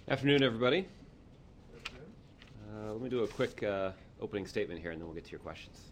Afternoon, everybody. Let me do a quick opening statement here, and then we'll get to your questions.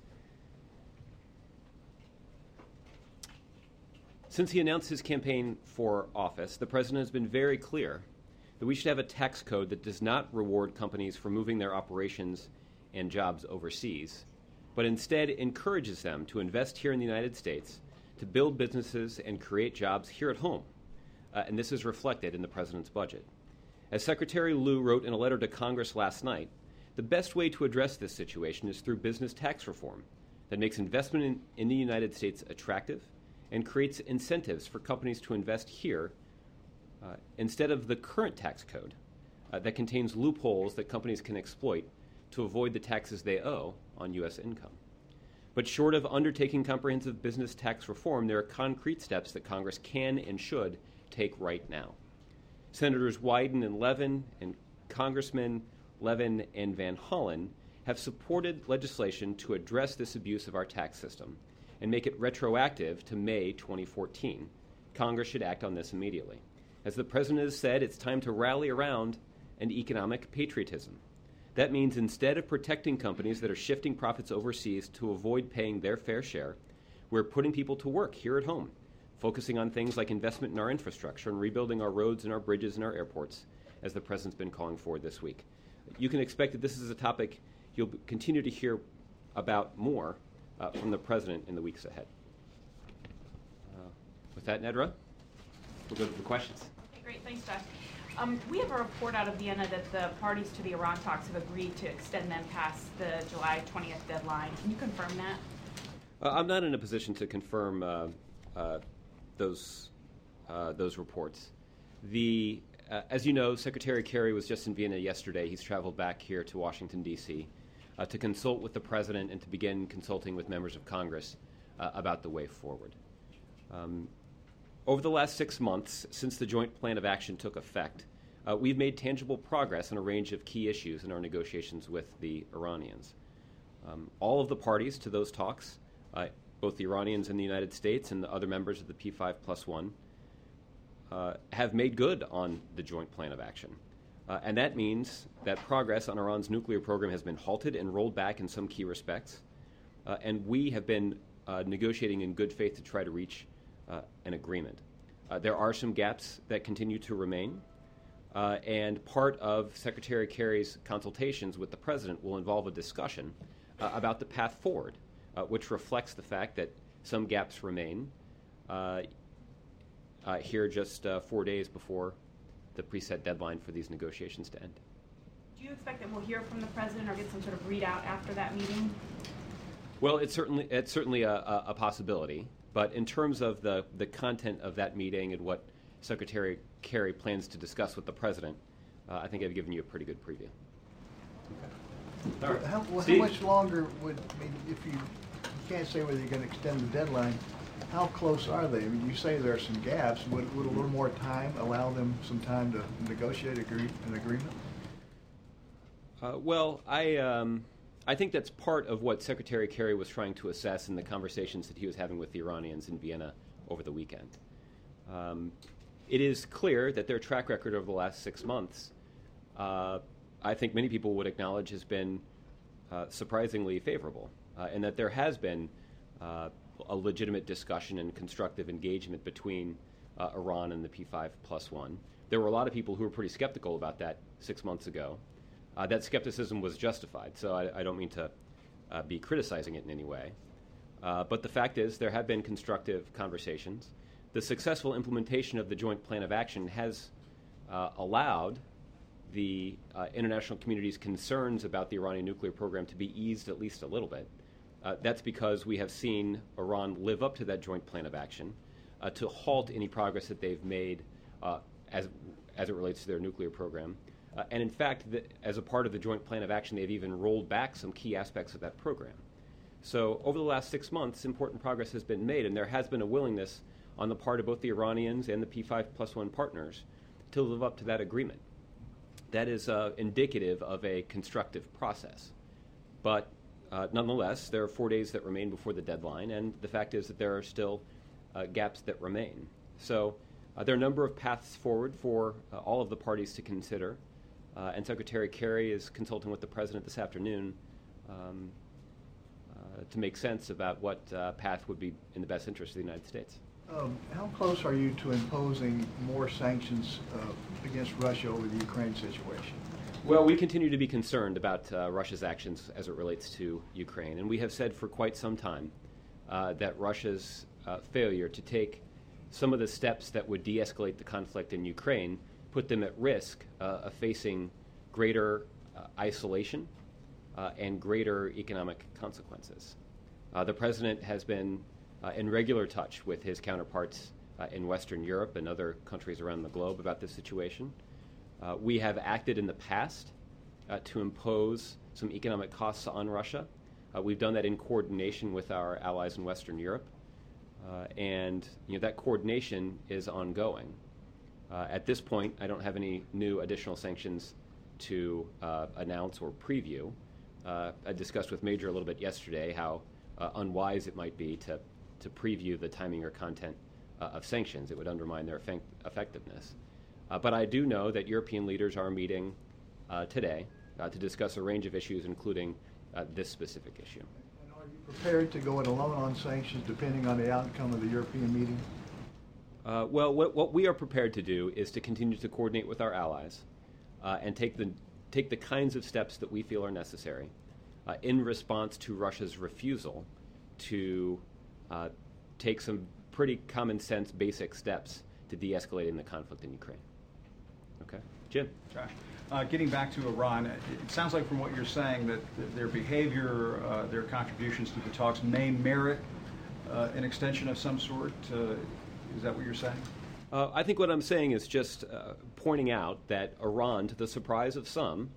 Since he announced his campaign for office, the president has been very clear that we should have a tax code that does not reward companies for moving their operations and jobs overseas, but instead encourages them to invest here in the United States, to build businesses and create jobs here at home. And this is reflected in the president's budget. As Secretary Lew wrote in a letter to Congress last night, the best way to address this situation is through business tax reform that makes investment in the United States attractive and creates incentives for companies to invest here instead of the current tax code that contains loopholes that companies can exploit to avoid the taxes they owe on U.S. income. But short of undertaking comprehensive business tax reform, there are concrete steps that Congress can and should take right now. Senators Wyden and Levin and Congressmen Levin and Van Hollen have supported legislation to address this abuse of our tax system and make it retroactive to May 2014. Congress should act on this immediately. As the president has said, it's time to rally around an economic patriotism. That means instead of protecting companies that are shifting profits overseas to avoid paying their fair share, we're putting people to work here at home, focusing on things like investment in our infrastructure and rebuilding our roads and our bridges and our airports, as the president's been calling for this week. You can expect that this is a topic you'll continue to hear about more from the president in the weeks ahead. With that, Nedra, we'll go to the questions. Okay, great. Thanks, Josh. We have a report out of Vienna that the parties to the Iran talks have agreed to extend them past the July 20th deadline. Can you confirm that? I'm not in a position to confirm those reports. As you know, Secretary Kerry was just in Vienna yesterday. He's traveled back here to Washington, D.C. To consult with the president and to begin consulting with members of Congress about the way forward. Over the last 6 months, since the Joint Plan of Action took effect, we've made tangible progress on a range of key issues in our negotiations with the Iranians. All of the parties to those talks, both the Iranians in the United States and the other members of the P5+1, have made good on the Joint Plan of Action. And that means that progress on Iran's nuclear program has been halted and rolled back in some key respects. And we have been negotiating in good faith to try to reach an agreement. There are some gaps that continue to remain. And part of Secretary Kerry's consultations with the president will involve a discussion about the path forward, which reflects the fact that some gaps remain here just 4 days before the preset deadline for these negotiations to end. Do you expect that we'll hear from the president or get some sort of readout after that meeting? Well, it's certainly a possibility. But in terms of the content of that meeting and what Secretary Kerry plans to discuss with the president, I think I've given you a pretty good preview. Okay. Right. How much longer would, if you can't say whether you're going to extend the deadline, how close are they? I mean, you say there are some gaps. Would a little more time allow them some time to negotiate an agreement? Well, I think that's part of what Secretary Kerry was trying to assess in the conversations that he was having with the Iranians in Vienna over the weekend. It is clear that their track record over the last 6 months, I think many people would acknowledge, has been surprisingly favorable, and that there has been a legitimate discussion and constructive engagement between Iran and the P5+1. There were a lot of people who were pretty skeptical about that 6 months ago. That skepticism was justified, so I don't mean to be criticizing it in any way. But the fact is there have been constructive conversations. The successful implementation of the Joint Plan of Action has allowed the international community's concerns about the Iranian nuclear program to be eased at least a little bit. That's because we have seen Iran live up to that Joint Plan of Action to halt any progress that they've made as it relates to their nuclear program. And in fact, as a part of the Joint Plan of Action, they've even rolled back some key aspects of that program. So over the last 6 months, important progress has been made, and there has been a willingness on the part of both the Iranians and the P5+1 partners to live up to that agreement. That is indicative of a constructive process. But nonetheless, there are 4 days that remain before the deadline, and the fact is that there are still gaps that remain. So There are a number of paths forward for all of the parties to consider, and Secretary Kerry is consulting with the President this afternoon to make sense about what path would be in the best interest of the United States. How close are you to imposing more sanctions against Russia over the Ukraine situation? Well, we continue to be concerned about Russia's actions as it relates to Ukraine, and we have said for quite some time that Russia's failure to take some of the steps that would de-escalate the conflict in Ukraine put them at risk of facing greater isolation and greater economic consequences. The President has been in regular touch with his counterparts in Western Europe and other countries around the globe about this situation. We have acted in the past to impose some economic costs on Russia. We've done that in coordination with our allies in Western Europe, and that coordination is ongoing. At this point, I don't have any new additional sanctions to announce or preview. I discussed with Major a little bit yesterday how unwise it might be to preview the timing or content of sanctions. It would undermine their effectiveness. But I do know that European leaders are meeting today to discuss a range of issues, including this specific issue. And are you prepared to go it alone on sanctions depending on the outcome of the European meeting? Well, what we are prepared to do is to continue to coordinate with our allies and take the kinds of steps that we feel are necessary in response to Russia's refusal to take some pretty common sense basic steps to de-escalating the conflict in Ukraine. Okay, Jim. Josh, getting back to Iran, it sounds like from what you're saying that their behavior, their contributions to the talks may merit an extension of some sort. Is that what you're saying? I think what I'm saying is just pointing out that Iran, to the surprise of some,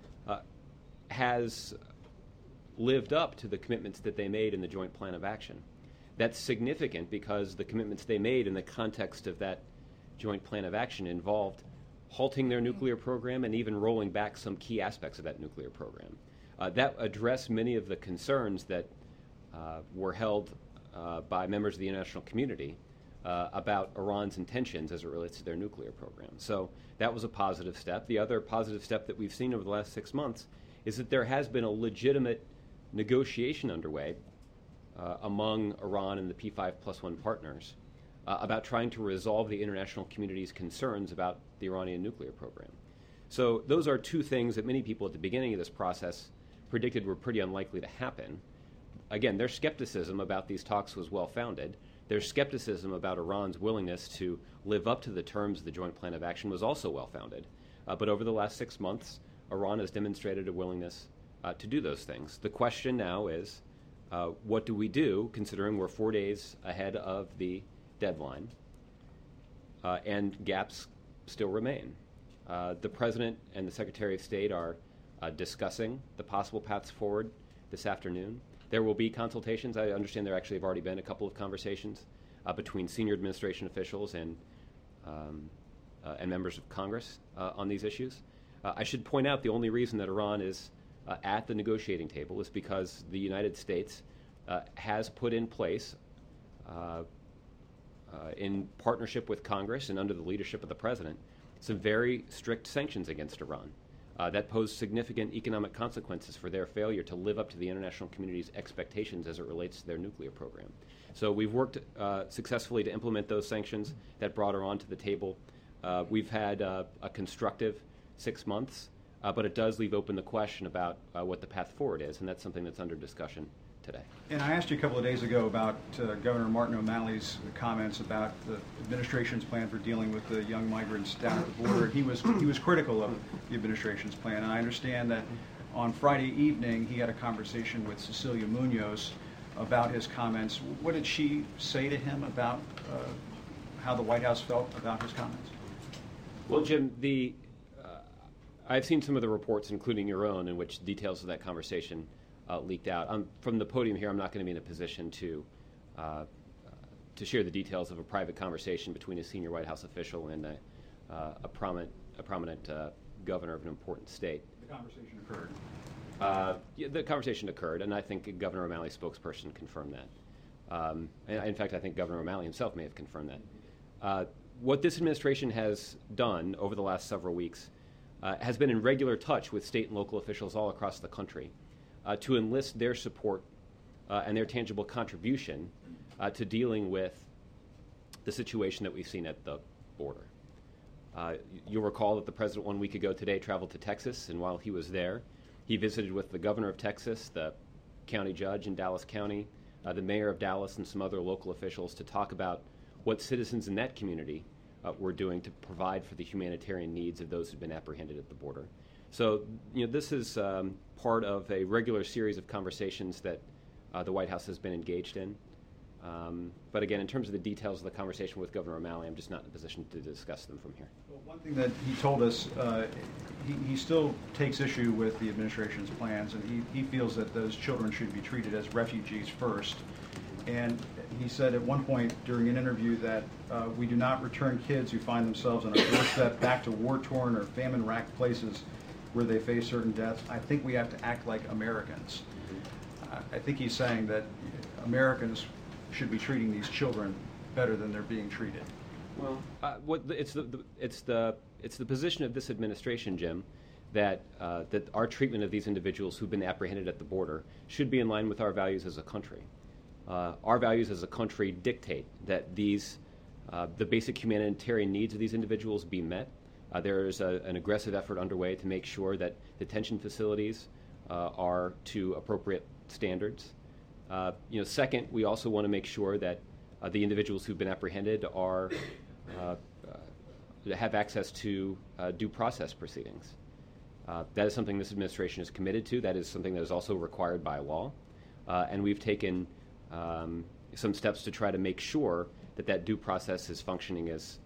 has lived up to the commitments that they made in the Joint Plan of Action. That's significant because the commitments they made in the context of that Joint Plan of Action involved halting their nuclear program and even rolling back some key aspects of that nuclear program. That addressed many of the concerns that were held by members of the international community about Iran's intentions as it relates to their nuclear program. So that was a positive step. The other positive step that we've seen over the last 6 months is that there has been a legitimate negotiation underway among Iran and the P5+1 partners about trying to resolve the international community's concerns about the Iranian nuclear program. So those are two things that many people at the beginning of this process predicted were pretty unlikely to happen. Again, their skepticism about these talks was well-founded. Their skepticism about Iran's willingness to live up to the terms of the Joint Plan of Action was also well-founded. But over the last 6 months, Iran has demonstrated a willingness to do those things. The question now is, what do we do, considering we're 4 days ahead of the deadline, and gaps still remain? The President and the Secretary of State are discussing the possible paths forward this afternoon. There will be consultations. I understand there actually have already been a couple of conversations between senior administration officials and members of Congress on these issues. I should point out the only reason that Iran is at the negotiating table is because the United States has put in place, in partnership with Congress and under the leadership of the President, some very strict sanctions against Iran that pose significant economic consequences for their failure to live up to the international community's expectations as it relates to their nuclear program. So we've worked successfully to implement those sanctions that brought Iran to the table. We've had a constructive 6 months, but it does leave open the question about what the path forward is, and that's something that's under discussion today. And I asked you a couple of days ago about Governor Martin O'Malley's comments about the administration's plan for dealing with the young migrants down at the border. He was critical of the administration's plan, and I understand that on Friday evening he had a conversation with Cecilia Munoz about his comments. What did she say to him about how the White House felt about his comments? Well, Jim, I've seen some of the reports, including your own, in which details of that conversation leaked out. From the podium here, I'm not going to be in a position to share the details of a private conversation between a senior White House official and a prominent governor of an important state. The conversation occurred. Yeah, the conversation occurred, and I think Governor O'Malley's spokesperson confirmed that. In fact, I think Governor O'Malley himself may have confirmed that. what this administration has done over the last several weeks has been in regular touch with state and local officials all across the country to enlist their support and their tangible contribution to dealing with the situation that we've seen at the border. You'll recall that the president 1 week ago today traveled to Texas, and while he was there, he visited with the governor of Texas, the county judge in Dallas County, the mayor of Dallas, and some other local officials to talk about what citizens in that community were doing to provide for the humanitarian needs of those who've been apprehended at the border. So, this is part of a regular series of conversations that the White House has been engaged in. But again, in terms of the details of the conversation with Governor O'Malley, I'm just not in a position to discuss them from here. Well, one thing that he told us, he still takes issue with the administration's plans, and he feels that those children should be treated as refugees first. And he said at one point during an interview that we do not return kids who find themselves on our doorstep back to war-torn or famine-racked places where they face certain deaths. I think we have to act like Americans. I think he's saying that Americans should be treating these children better than they're being treated. Well, it's the position of this administration, Jim, that that our treatment of these individuals who've been apprehended at the border should be in line with our values as a country. Our values as a country dictate that these the basic humanitarian needs of these individuals be met. There is an aggressive effort underway to make sure that detention facilities are to appropriate standards. Second, we also want to make sure that the individuals who've been apprehended are have access to due process proceedings. That is something this administration is committed to. That is something that is also required by law, and we've taken some steps to try to make sure that that due process is functioning as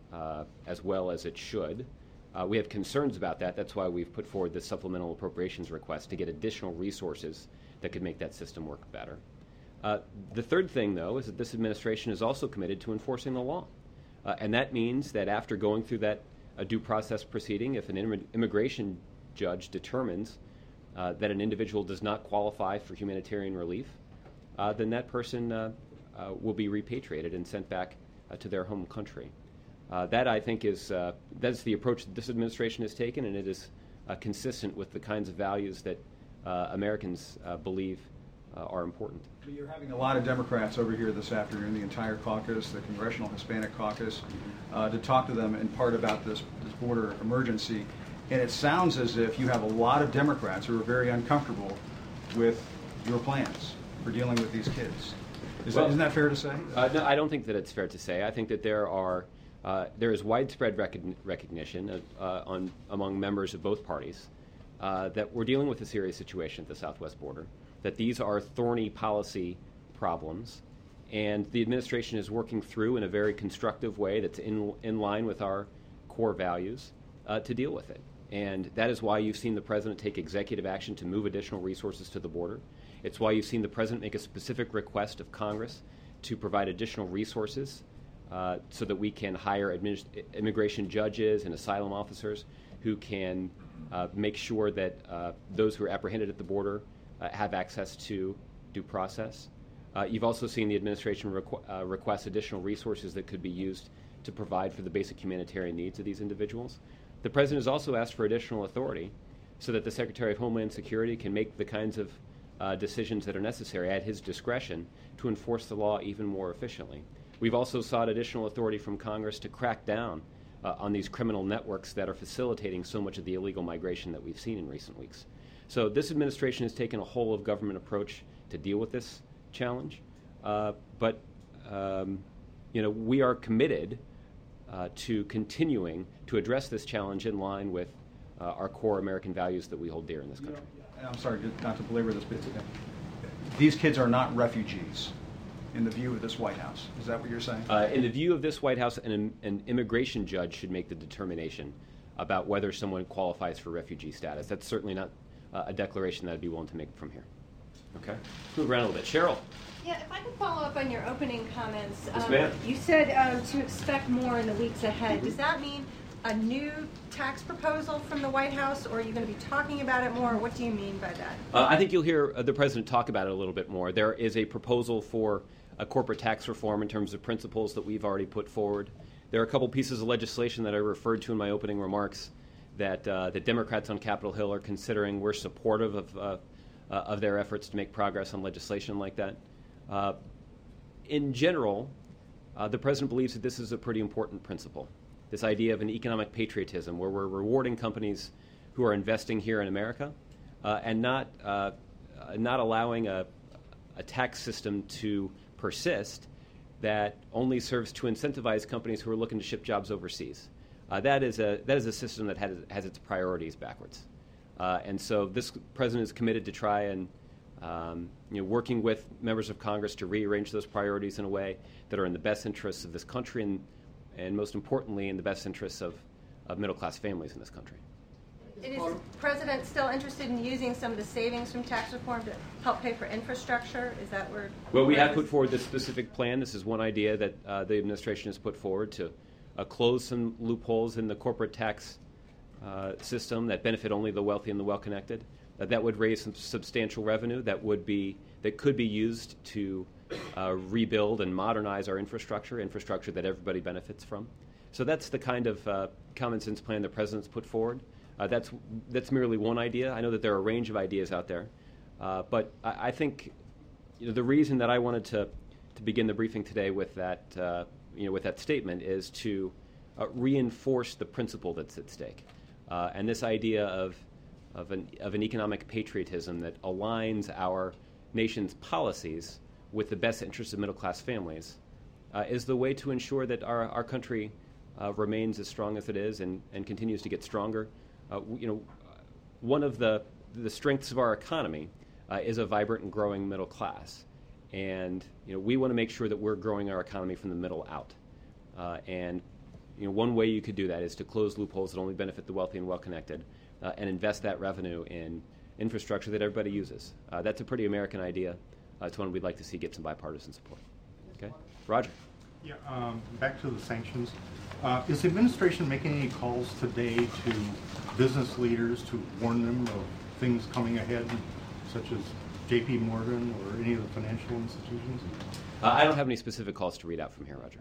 well as it should. We have concerns about that. That's why we've put forward this supplemental appropriations request to get additional resources that could make that system work better. The third thing, though, is that this administration is also committed to enforcing the law. And that means that after going through that due process proceeding, if an immigration judge determines that an individual does not qualify for humanitarian relief, then that person will be repatriated and sent back to their home country. That, I think, that's the approach that this administration has taken, and it is consistent with the kinds of values that Americans believe are important. You're having a lot of Democrats over here this afternoon, the entire caucus, the Congressional Hispanic Caucus, to talk to them in part about this border emergency. And it sounds as if you have a lot of Democrats who are very uncomfortable with your plans for dealing with these kids. Isn't that fair to say? No, I don't think that it's fair to say. I think that there is widespread recognition among members of both parties that we're dealing with a serious situation at the southwest border, that these are thorny policy problems, and the administration is working through in a very constructive way that's in line with our core values to deal with it. And that is why you've seen the president take executive action to move additional resources to the border. It's why you've seen the president make a specific request of Congress to provide additional resources so that we can hire immigration judges and asylum officers who can make sure that those who are apprehended at the border have access to due process. You've also seen the administration request additional resources that could be used to provide for the basic humanitarian needs of these individuals. The president has also asked for additional authority so that the Secretary of Homeland Security can make the kinds of decisions that are necessary at his discretion to enforce the law even more efficiently. We've also sought additional authority from Congress to crack down on these criminal networks that are facilitating so much of the illegal migration that we've seen in recent weeks. So this administration has taken a whole-of-government approach to deal with this challenge, but we are committed to continuing to address this challenge in line with our core American values that we hold dear in this country. And I'm sorry not to belabor this, but these kids are not refugees in the view of this White House. Is that what you're saying? In the view of this White House, an immigration judge should make the determination about whether someone qualifies for refugee status. That's certainly not a declaration that I'd be willing to make from here. Okay. Move around a little bit. Cheryl. Yeah, if I could follow up on your opening comments. Yes, ma'am. You said to expect more in the weeks ahead. Does that mean a new tax proposal from the White House, or are you going to be talking about it more? What do you mean by that? I think you'll hear the president talk about it a little bit more. There is a proposal for a corporate tax reform in terms of principles that we've already put forward. there are a couple pieces of legislation that I referred to in my opening remarks that the Democrats on Capitol Hill are considering. We're supportive of their efforts to make progress on legislation like that. In general, the president believes that this is a pretty important principle, this idea of an economic patriotism where we're rewarding companies who are investing here in America and not allowing a tax system to persist that only serves to incentivize companies who are looking to ship jobs overseas. That is a system that has its priorities backwards. And so this president is committed to try and working with members of Congress to rearrange those priorities in a way that are in the best interests of this country and most importantly, in the best interests of middle-class families in this country. Is the president still interested in using some of the savings from tax reform to help pay for infrastructure? Is that where? Well, we have put forward this specific plan. This is one idea that the administration has put forward to close some loopholes in the corporate tax system that benefit only the wealthy and the well-connected. That would raise some substantial revenue that could be used to rebuild and modernize our infrastructure that everybody benefits from. So that's the kind of common sense plan the president's put forward. That's merely one idea. I know that there are a range of ideas out there, but I think the reason that I wanted to begin the briefing today with that with that statement is to reinforce the principle that's at stake, and this idea of an economic patriotism that aligns our nation's policies with the best interests of middle-class families is the way to ensure that our country remains as strong as it is and continues to get stronger. One of the strengths of our economy is a vibrant and growing middle class, and we want to make sure that we're growing our economy from the middle out. And one way you could do that is to close loopholes that only benefit the wealthy and well-connected, and invest that revenue in infrastructure that everybody uses. That's a pretty American idea. It's one we'd like to see get some bipartisan support. Okay, Roger. Yeah, back to the sanctions. Is the administration making any calls today to business leaders to warn them of things coming ahead, such as J.P. Morgan or any of the financial institutions? I don't have any specific calls to read out from here, Roger.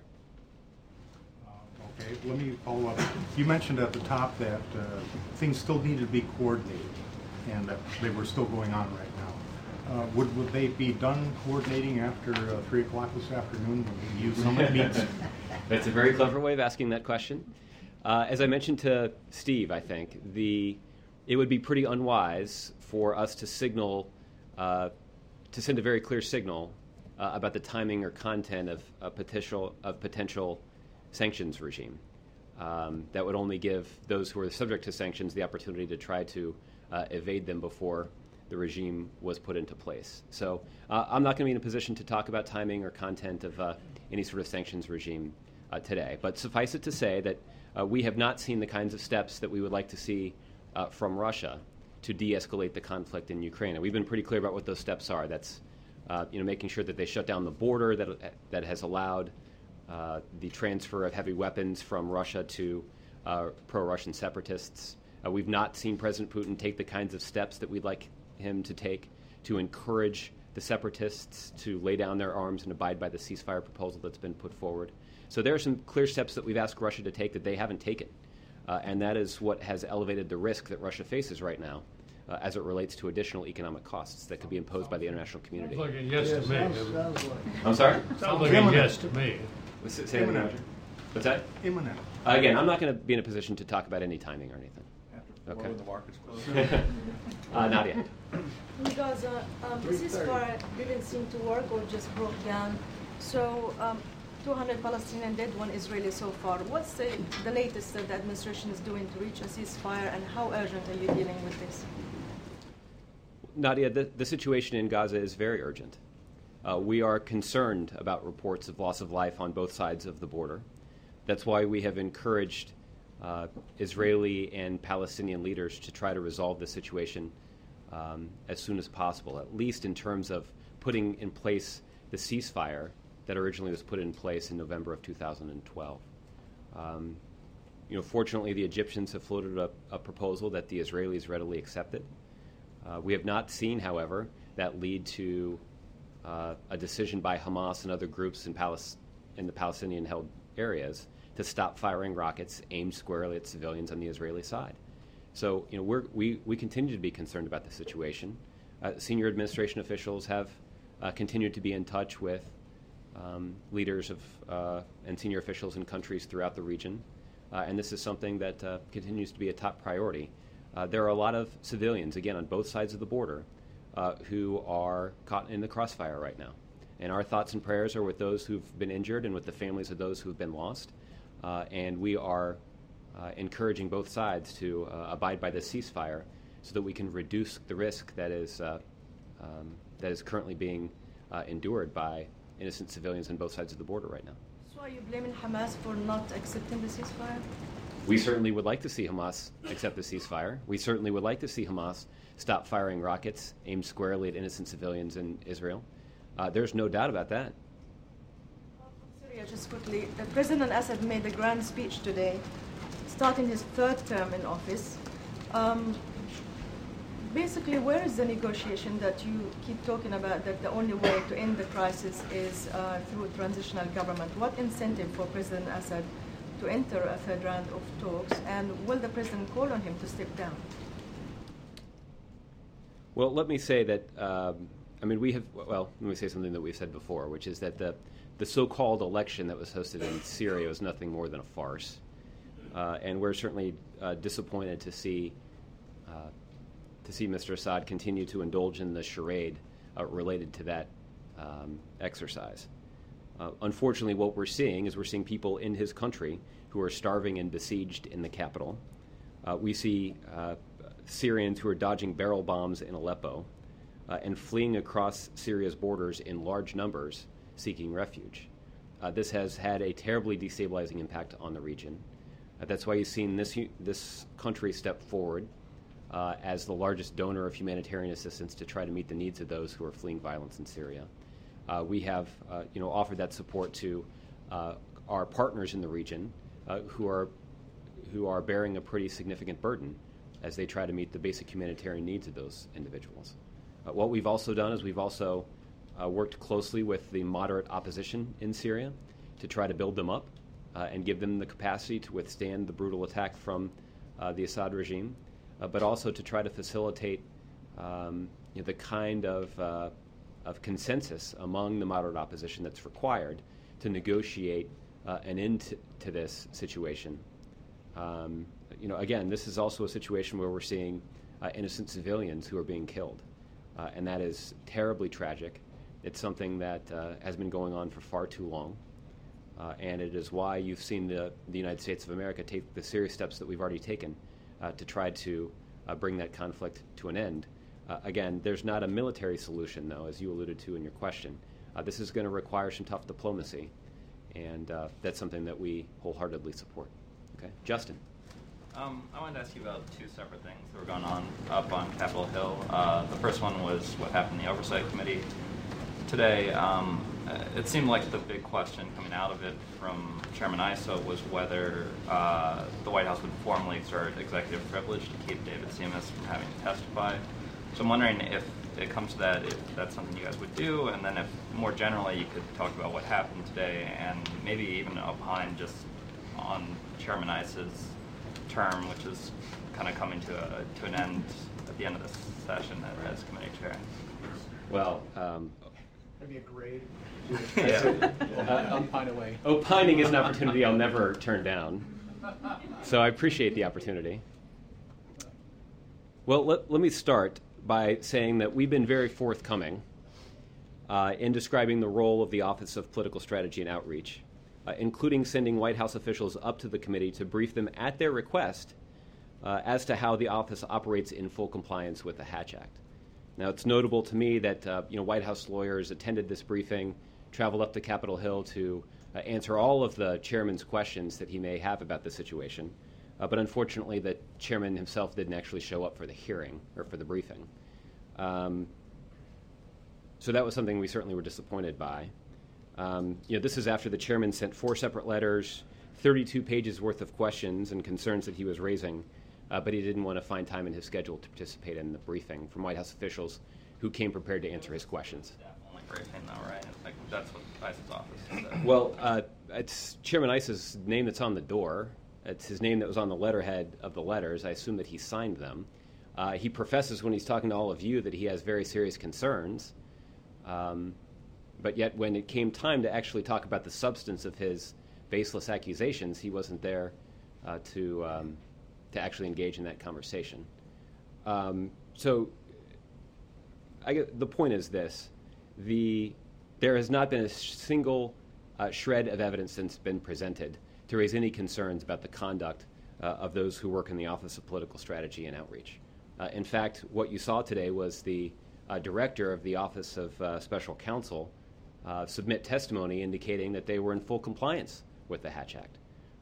Okay, let me follow up. You mentioned at the top that things still needed to be coordinated and that they were still going on right now. Would they be done coordinating after 3 o'clock this afternoon when the EU summit meets? That's a very clever way of asking that question. As I mentioned to Steve, I think it would be pretty unwise for us to signal, to send a very clear signal about the timing or content of a potential sanctions regime. That would only give those who are subject to sanctions the opportunity to try to evade them before the regime was put into place. So I'm not going to be in a position to talk about timing or content of any sort of sanctions regime today. But suffice it to say that we have not seen the kinds of steps that we would like to see from Russia to de-escalate the conflict in Ukraine. And we've been pretty clear about what those steps are. That's making sure that they shut down the border that has allowed the transfer of heavy weapons from Russia to pro-Russian separatists. We've not seen President Putin take the kinds of steps that we'd like him to take to encourage the separatists to lay down their arms and abide by the ceasefire proposal that's been put forward. So there are some clear steps that we've asked Russia to take that they haven't taken, and that is what has elevated the risk that Russia faces right now as it relates to additional economic costs that could be imposed by the international community. Sounds like a yes to me. Sounds like. I'm sorry? Sounds like a yes to me. Say that again, Roger. What's that? Imminent. Again, I'm not going to be in a position to talk about any timing or anything. Okay. The market's closed. Not yet. Because the ceasefire didn't seem to work or just broke down. So 200 Palestinian dead, one Israeli so far. What's the latest that the administration is doing to reach a ceasefire, and how urgent are you dealing with this? Nadia, the situation in Gaza is very urgent. We are concerned about reports of loss of life on both sides of the border. That's why we have encouraged Israeli and Palestinian leaders to try to resolve the situation as soon as possible, at least in terms of putting in place the ceasefire that originally was put in place in November of 2012. Fortunately, the Egyptians have floated a proposal that the Israelis readily accepted. We have not seen, however, that lead to a decision by Hamas and other groups in the Palestinian-held areas to stop firing rockets aimed squarely at civilians on the Israeli side. So, we continue to be concerned about the situation. Senior administration officials have continued to be in touch with leaders of and senior officials in countries throughout the region, and this is something that continues to be a top priority. There are a lot of civilians, again, on both sides of the border, who are caught in the crossfire right now. And our thoughts and prayers are with those who've been injured and with the families of those who've been lost. And we are encouraging both sides to abide by the ceasefire so that we can reduce the risk that is currently being endured by innocent civilians on both sides of the border right now. So are you blaming Hamas for not accepting the ceasefire? We certainly would like to see Hamas accept the ceasefire. We certainly would like to see Hamas stop firing rockets aimed squarely at innocent civilians in Israel. There's no doubt about that. Syria, just quickly, President Assad made a grand speech today, starting his third term in office. Basically, where is the negotiation that you keep talking about, that the only way to end the crisis is through transitional government? What incentive for President Assad to enter a third round of talks, and will the president call on him to step down? Well, let me say that, let me say something that we've said before, which is that the so-called election that was hosted in Syria was nothing more than a farce. And we're certainly disappointed to see Mr. Assad continue to indulge in the charade related to that exercise. Unfortunately, what we're seeing is people in his country who are starving and besieged in the capital. We see Syrians who are dodging barrel bombs in Aleppo and fleeing across Syria's borders in large numbers seeking refuge. This has had a terribly destabilizing impact on the region. That's why you've seen this country step forward as the largest donor of humanitarian assistance to try to meet the needs of those who are fleeing violence in Syria. We have offered that support to our partners in the region who are bearing a pretty significant burden as they try to meet the basic humanitarian needs of those individuals. What we've also done is we've also worked closely with the moderate opposition in Syria to try to build them up and give them the capacity to withstand the brutal attack from the Assad regime, but also to try to facilitate the kind of consensus among the moderate opposition that's required to negotiate an end to this situation. Again, this is also a situation where we're seeing innocent civilians who are being killed, and that is terribly tragic. It's something that has been going on for far too long, and it is why you've seen the United States of America take the serious steps that we've already taken to try to bring that conflict to an end. Again, there's not a military solution, though, as you alluded to in your question. This is going to require some tough diplomacy, and that's something that we wholeheartedly support. Okay, Justin. I wanted to ask you about two separate things that were going on up on Capitol Hill. The first one was what happened in the Oversight Committee today. It seemed like the big question coming out of it from Chairman Issa was whether the White House would formally exert executive privilege to keep David Seamus from having to testify. So I'm wondering if it comes to that, if that's something you guys would do, and then if more generally you could talk about what happened today and maybe even opine just on Chairman Issa's term, which is kind of coming to an end at the end of this session as committee chair. Well, maybe a grade. Opine away. Opining is an opportunity I'll never turn down, so I appreciate the opportunity. Well, let me start by saying that we've been very forthcoming in describing the role of the Office of Political Strategy and Outreach, including sending White House officials up to the committee to brief them at their request as to how the office operates in full compliance with the Hatch Act. Now, it's notable to me that White House lawyers attended this briefing, traveled up to Capitol Hill to answer all of the chairman's questions that he may have about the situation. But unfortunately, the chairman himself didn't actually show up for the hearing or for the briefing. So that was something we certainly were disappointed by. This is after the chairman sent 4 separate letters, 32 pages worth of questions and concerns that he was raising, but he didn't want to find time in his schedule to participate in the briefing from White House officials who came prepared to answer his questions. Only briefing, though, right? Like, that's what ICE's office said. Well, it's Chairman Iss's name that's on the door. It's his name that was on the letterhead of the letters. I assume that he signed them. He professes when he's talking to all of you that he has very serious concerns. But yet when it came time to actually talk about the substance of his baseless accusations, he wasn't there to actually engage in that conversation. So the point is this. There has not been a single shred of evidence that's been presented to raise any concerns about the conduct of those who work in the Office of Political Strategy and Outreach. In fact, what you saw today was the director of the Office of Special Counsel submit testimony indicating that they were in full compliance with the Hatch Act.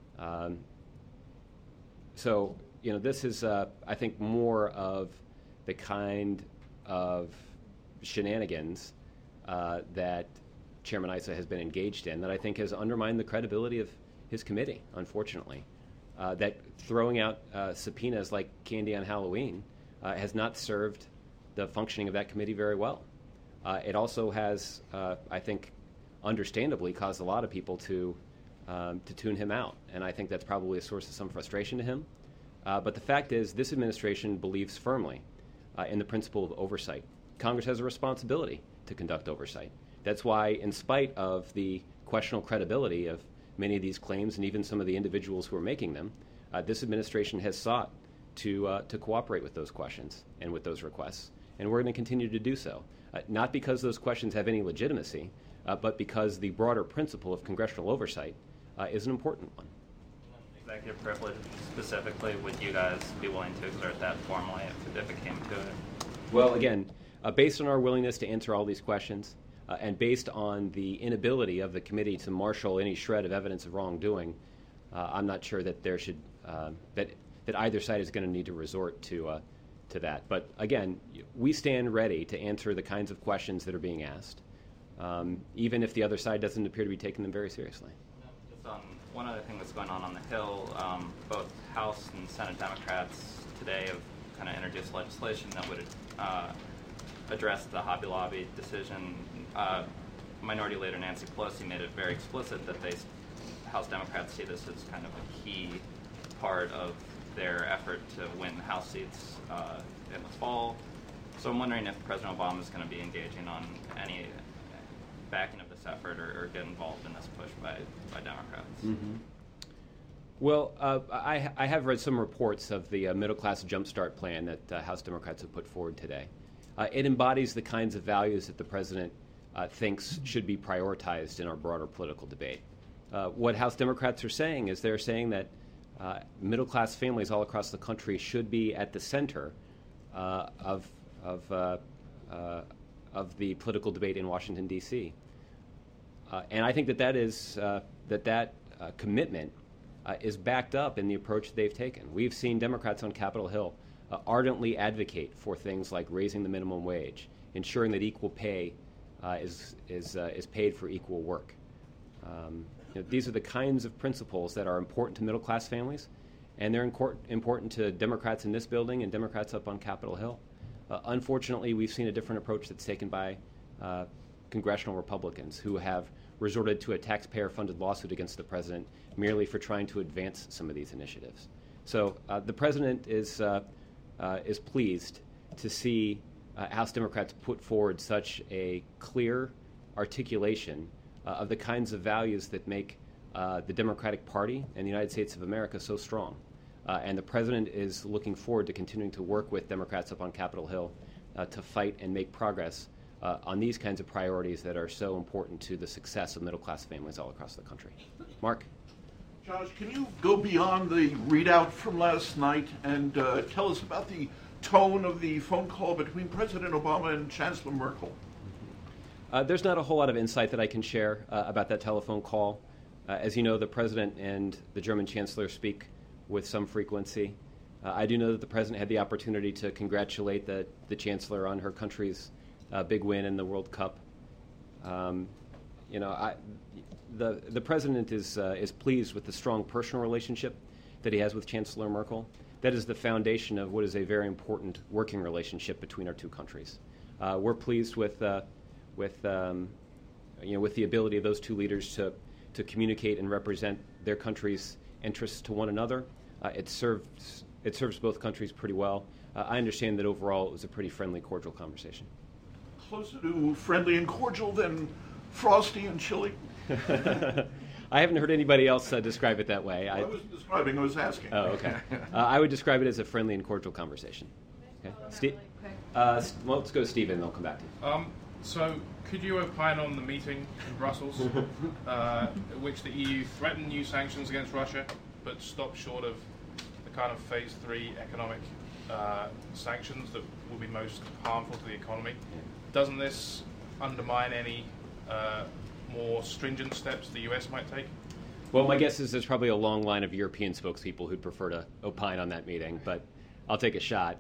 So, this is, I think, more of the kind of shenanigans that Chairman Issa has been engaged in that I think has undermined the credibility of his committee, unfortunately. That throwing out subpoenas like candy on Halloween has not served the functioning of that committee very well. It also has, I think, understandably caused a lot of people to tune him out, and I think that's probably a source of some frustration to him. But the fact is, this administration believes firmly in the principle of oversight. Congress has a responsibility to conduct oversight. That's why, in spite of the questionable credibility of many of these claims and even some of the individuals who are making them, this administration has sought to cooperate with those questions and with those requests, and we're going to continue to do so. Not because those questions have any legitimacy, but because the broader principle of congressional oversight is an important one. Executive privilege specifically, would you guys be willing to exert that formally if it came to it? Well, again, based on our willingness to answer all these questions, and based on the inability of the committee to marshal any shred of evidence of wrongdoing, I'm not sure that there should that either side is going to need to resort to that. But again, we stand ready to answer the kinds of questions that are being asked, even if the other side doesn't appear to be taking them very seriously. Just on one other thing that's going on the Hill, both House and Senate Democrats today have kind of introduced legislation that would address the Hobby Lobby decision. Minority Leader Nancy Pelosi made it very explicit that House Democrats see this as kind of a key part of their effort to win House seats in the fall. So I'm wondering if President Obama is going to be engaging on any backing of this effort or get involved in this push by Democrats. Mm-hmm. Well, I have read some reports of the middle-class jumpstart plan that House Democrats have put forward today. It embodies the kinds of values that the president thinks should be prioritized in our broader political debate. What House Democrats are saying is they're saying that middle-class families all across the country should be at the center of the political debate in Washington, D.C. And I think that commitment is backed up in the approach they've taken. We've seen Democrats on Capitol Hill ardently advocate for things like raising the minimum wage, ensuring that equal pay is paid for equal work. These are the kinds of principles that are important to middle-class families, and they're important to Democrats in this building and Democrats up on Capitol Hill. Unfortunately, we've seen a different approach that's taken by congressional Republicans who have resorted to a taxpayer-funded lawsuit against the president merely for trying to advance some of these initiatives. So the president is pleased to see House Democrats put forward such a clear articulation of the kinds of values that make the Democratic Party and the United States of America so strong. And the president is looking forward to continuing to work with Democrats up on Capitol Hill to fight and make progress on these kinds of priorities that are so important to the success of middle-class families all across the country. Mark? Josh, can you go beyond the readout from last night and tell us about the tone of the phone call between President Obama and Chancellor Merkel? There's not a whole lot of insight that I can share about that telephone call. As you know, the President and the German Chancellor speak with some frequency. I do know that the President had the opportunity to congratulate the Chancellor on her country's big win in the World Cup. The President is pleased with the strong personal relationship that he has with Chancellor Merkel. That is the foundation of what is a very important working relationship between our two countries. We're pleased with with with the ability of those two leaders to communicate and represent their country's interests to one another. It serves both countries pretty well. I understand that overall it was a pretty friendly, cordial conversation. Closer to friendly and cordial than frosty and chilly? I haven't heard anybody else describe it that way. I wasn't describing, I was asking. Oh, okay. I would describe it as a friendly and cordial conversation. Okay. Steve? Well, let's go to Steve and then I'll come back to you. So, could you opine on the meeting in Brussels, in which the EU threatened new sanctions against Russia, but stopped short of the kind of phase 3 economic sanctions that will be most harmful to the economy? Doesn't this undermine any more stringent steps the US might take? Well, my guess is there's probably a long line of European spokespeople who'd prefer to opine on that meeting, but I'll take a shot.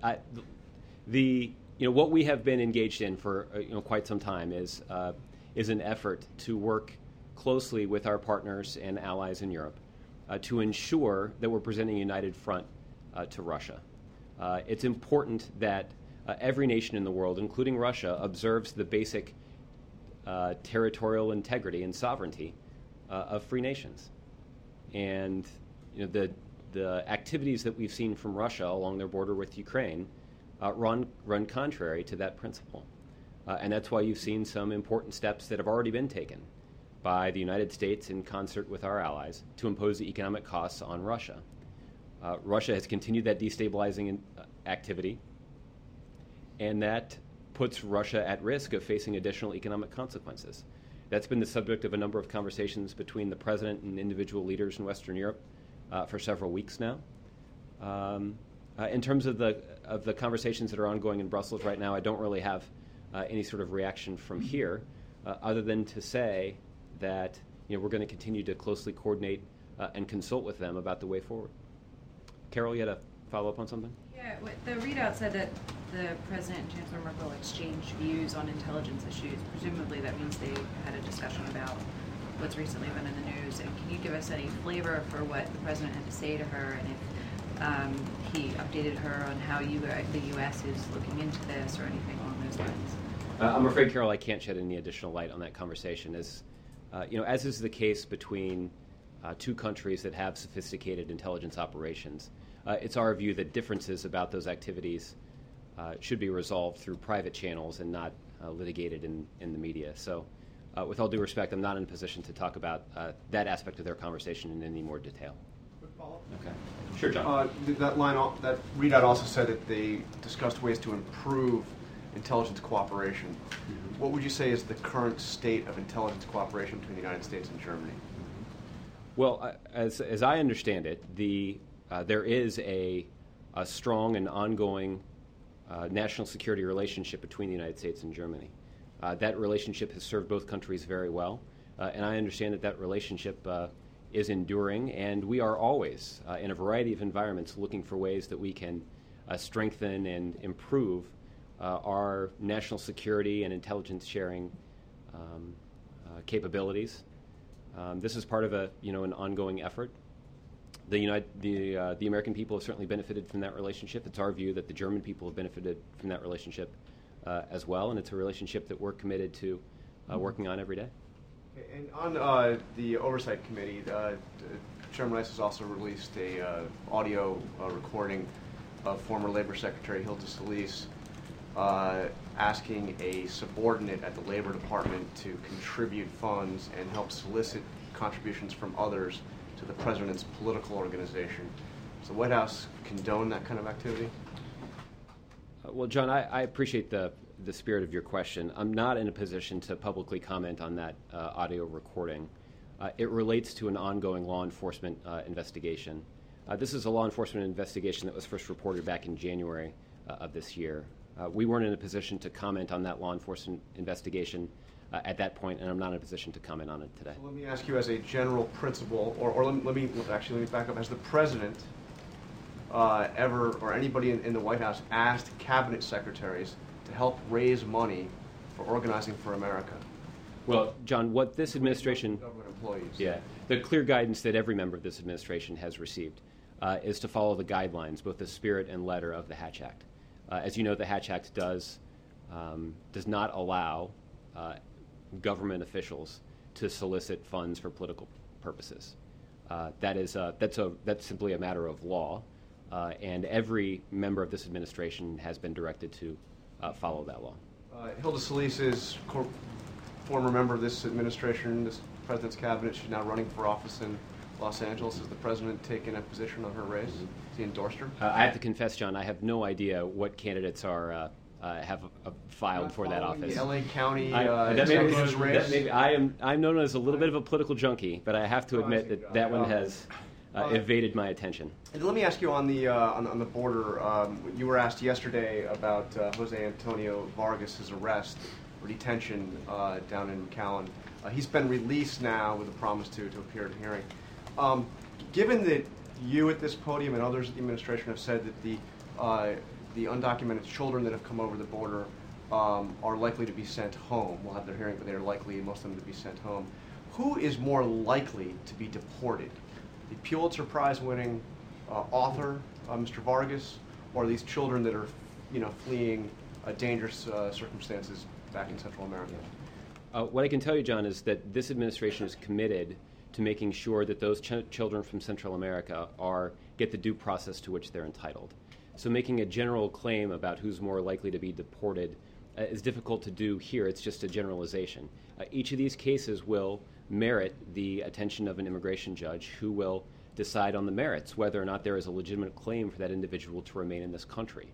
What we have been engaged in for quite some time is an effort to work closely with our partners and allies in Europe to ensure that we're presenting a united front to Russia. It's important that every nation in the world, including Russia, observes the basic territorial integrity and sovereignty of free nations. And the activities that we've seen from Russia along their border with Ukraine run contrary to that principle. And that's why you've seen some important steps that have already been taken by the United States in concert with our allies to impose the economic costs on Russia. Russia has continued that destabilizing activity, and that puts Russia at risk of facing additional economic consequences. That's been the subject of a number of conversations between the President and individual leaders in Western Europe for several weeks now. In terms of the conversations that are ongoing in Brussels right now, I don't really have any sort of reaction from here, other than to say that we're going to continue to closely coordinate and consult with them about the way forward. Carol, you had a follow-up on something? Yeah, the readout said that the President and Chancellor Merkel exchanged views on intelligence issues. Presumably that means they had a discussion about what's recently been in the news. And can you give us any flavor for what the President had to say to her, and if he updated her on how the U.S. is looking into this or anything along those lines? I'm afraid, Carol, I can't shed any additional light on that conversation. As is the case between two countries that have sophisticated intelligence operations, it's our view that differences about those activities should be resolved through private channels and not litigated in the media. So, with all due respect, I'm not in a position to talk about that aspect of their conversation in any more detail. Quick follow-up? Okay. Sure, John. That readout also said that they discussed ways to improve intelligence cooperation. Mm-hmm. What would you say is the current state of intelligence cooperation between the United States and Germany? Well, as I understand it, there is a strong and ongoing national security relationship between the United States and Germany. That relationship has served both countries very well, and I understand that relationship is enduring, and we are always, in a variety of environments, looking for ways that we can strengthen and improve our national security and intelligence sharing capabilities. This is part of an ongoing effort. The American people have certainly benefited from that relationship. It's our view that the German people have benefited from that relationship as well, and it's a relationship that we're committed to working on every day. And on the Oversight Committee, Chairman Rice has also released a audio recording of former Labor Secretary Hilda Solis asking a subordinate at the Labor Department to contribute funds and help solicit contributions from others to the President's political organization. Does the White House condone that kind of activity? Well, John, I appreciate the spirit of your question. I'm not in a position to publicly comment on that audio recording. It relates to an ongoing law enforcement investigation. This is a law enforcement investigation that was first reported back in January of this year. We weren't in a position to comment on that law enforcement investigation at that point, and I'm not in a position to comment on it today. So let me ask you as a general principle, or let me back up. Has the President ever, or anybody in the White House, asked cabinet secretaries to help raise money for Organizing for America? Well, John, what this administration, government employees, the clear guidance that every member of this administration has received is to follow the guidelines, both the spirit and letter of the Hatch Act. As you know, the Hatch Act does not allow government officials to solicit funds for political purposes. That's simply a matter of law, and every member of this administration has been directed to follow that law. Hilda Solis is former member of this administration, this president's cabinet. She's now running for office in Los Angeles. Has the president taken a position on her race? Has he endorsed her? I have to confess, John, I have no idea what candidates are have filed for that office. The L.A. County race. I'm known as a little bit of a political junkie, but I have to admit that one has evaded my attention. And let me ask you on the border. You were asked yesterday about Jose Antonio Vargas' arrest or detention down in McAllen. He's been released now with a promise to appear at a hearing. Given that you at this podium and others at the administration have said that the undocumented children that have come over the border are likely to be sent home, will have their hearing, but they're likely, most of them, to be sent home, who is more likely to be deported? The Pulitzer Prize-winning author, Mr. Vargas, or these children that are, fleeing dangerous circumstances back in Central America? What I can tell you, John, is that this administration is committed to making sure that those children from Central America get the due process to which they're entitled. So making a general claim about who's more likely to be deported is difficult to do here. It's just a generalization. Each of these cases will merit the attention of an immigration judge who will decide on the merits, whether or not there is a legitimate claim for that individual to remain in this country.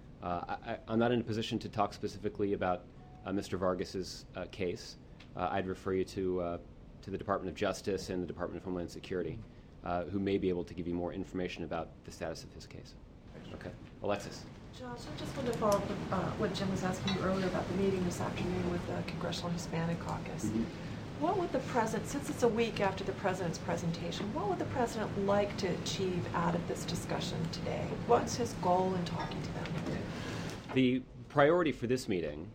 I'm not in a position to talk specifically about Mr. Vargas's case. I'd refer you to the Department of Justice and the Department of Homeland Security, who may be able to give you more information about the status of his case. Okay. Alexis. Josh, I just wanted to follow up with what Jim was asking you earlier about the meeting this afternoon with the Congressional Hispanic Caucus. Mm-hmm. What would the president, since it's a week after the president's presentation, what would the president like to achieve out of this discussion today? What's his goal in talking to them? The priority for this meeting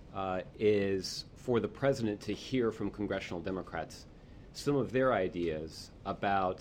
is for the president to hear from congressional Democrats some of their ideas about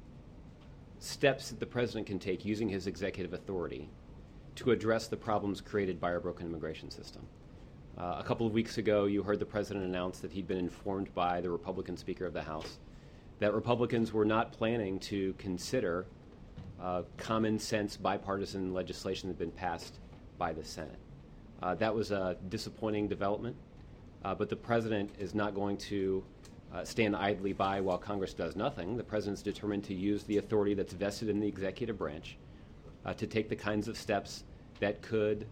steps that the president can take using his executive authority to address the problems created by our broken immigration system. A couple of weeks ago, you heard the president announce that he'd been informed by the Republican Speaker of the House that Republicans were not planning to consider common sense bipartisan legislation that had been passed by the Senate. That was a disappointing development, but the president is not going to stand idly by while Congress does nothing. The president's determined to use the authority that's vested in the executive branch to take the kinds of steps that could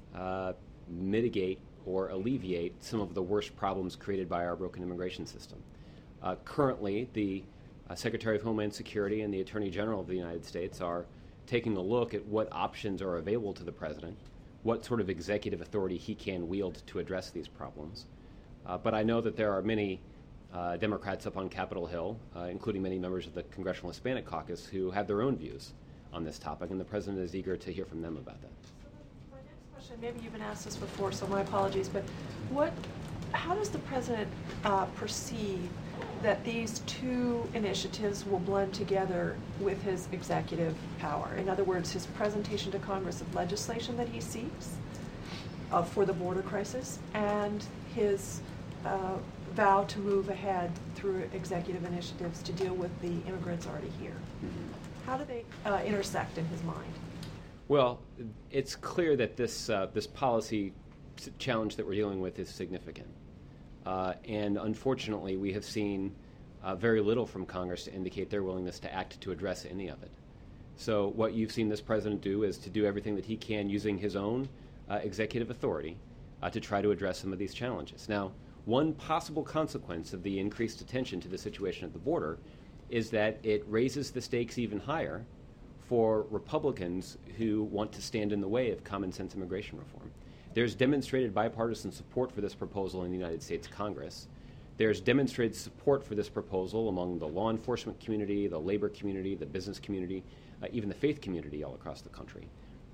mitigate or alleviate some of the worst problems created by our broken immigration system. Currently, the Secretary of Homeland Security and the Attorney General of the United States are taking a look at what options are available to the president, what sort of executive authority he can wield to address these problems. But I know that there are many Democrats up on Capitol Hill, including many members of the Congressional Hispanic Caucus, who have their own views on this topic, and the president is eager to hear from them about that. My next question, maybe you've been asked this before, so my apologies, but how does the president perceive that these two initiatives will blend together with his executive power? In other words, his presentation to Congress of legislation that he seeks for the border crisis and his vow to move ahead through executive initiatives to deal with the immigrants already here. Mm-hmm. How do they intersect in his mind? Well, it's clear that this policy challenge that we're dealing with is significant. And unfortunately, we have seen very little from Congress to indicate their willingness to act to address any of it. So what you've seen this president do is to do everything that he can using his own executive authority to try to address some of these challenges. Now, one possible consequence of the increased attention to the situation at the border is that it raises the stakes even higher for Republicans who want to stand in the way of common sense immigration reform. There's demonstrated bipartisan support for this proposal in the United States Congress. There's demonstrated support for this proposal among the law enforcement community, the labor community, the business community, even the faith community all across the country.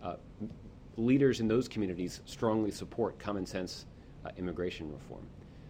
Leaders in those communities strongly support common sense immigration reform.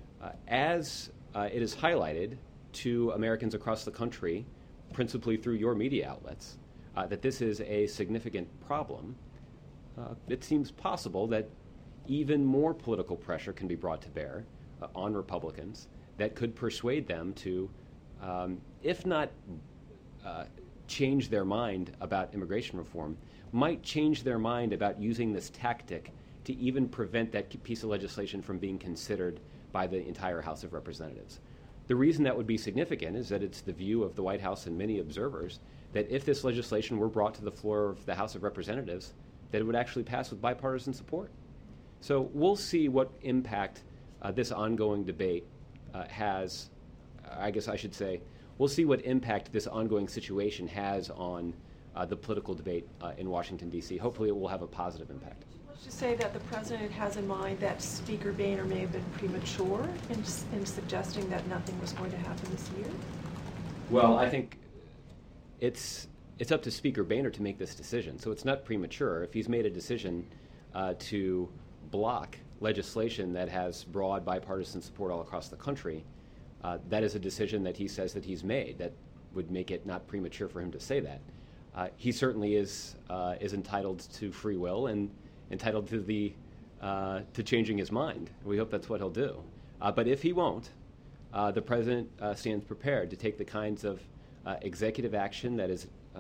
As it is highlighted to Americans across the country, principally through your media outlets, that this is a significant problem, it seems possible that even more political pressure can be brought to bear on Republicans that could persuade them to, if not change their mind about immigration reform, might change their mind about using this tactic to even prevent that piece of legislation from being considered by the entire House of Representatives. The reason that would be significant is that it's the view of the White House and many observers that if this legislation were brought to the floor of the House of Representatives, that it would actually pass with bipartisan support. So we'll see what impact this ongoing debate has. I guess I should say, we'll see what impact this ongoing situation has on the political debate in Washington, D.C. Hopefully it will have a positive impact. Let's just say that the president has in mind that Speaker Boehner may have been premature in suggesting that nothing was going to happen this year? Well, I think it's up to Speaker Boehner to make this decision. So it's not premature. If he's made a decision to block legislation that has broad bipartisan support all across the country, that is a decision that he says that he's made that would make it not premature for him to say that. He certainly is entitled to free will and entitled to to changing his mind. We hope that's what he'll do. But if he won't, the president stands prepared to take the kinds of executive action that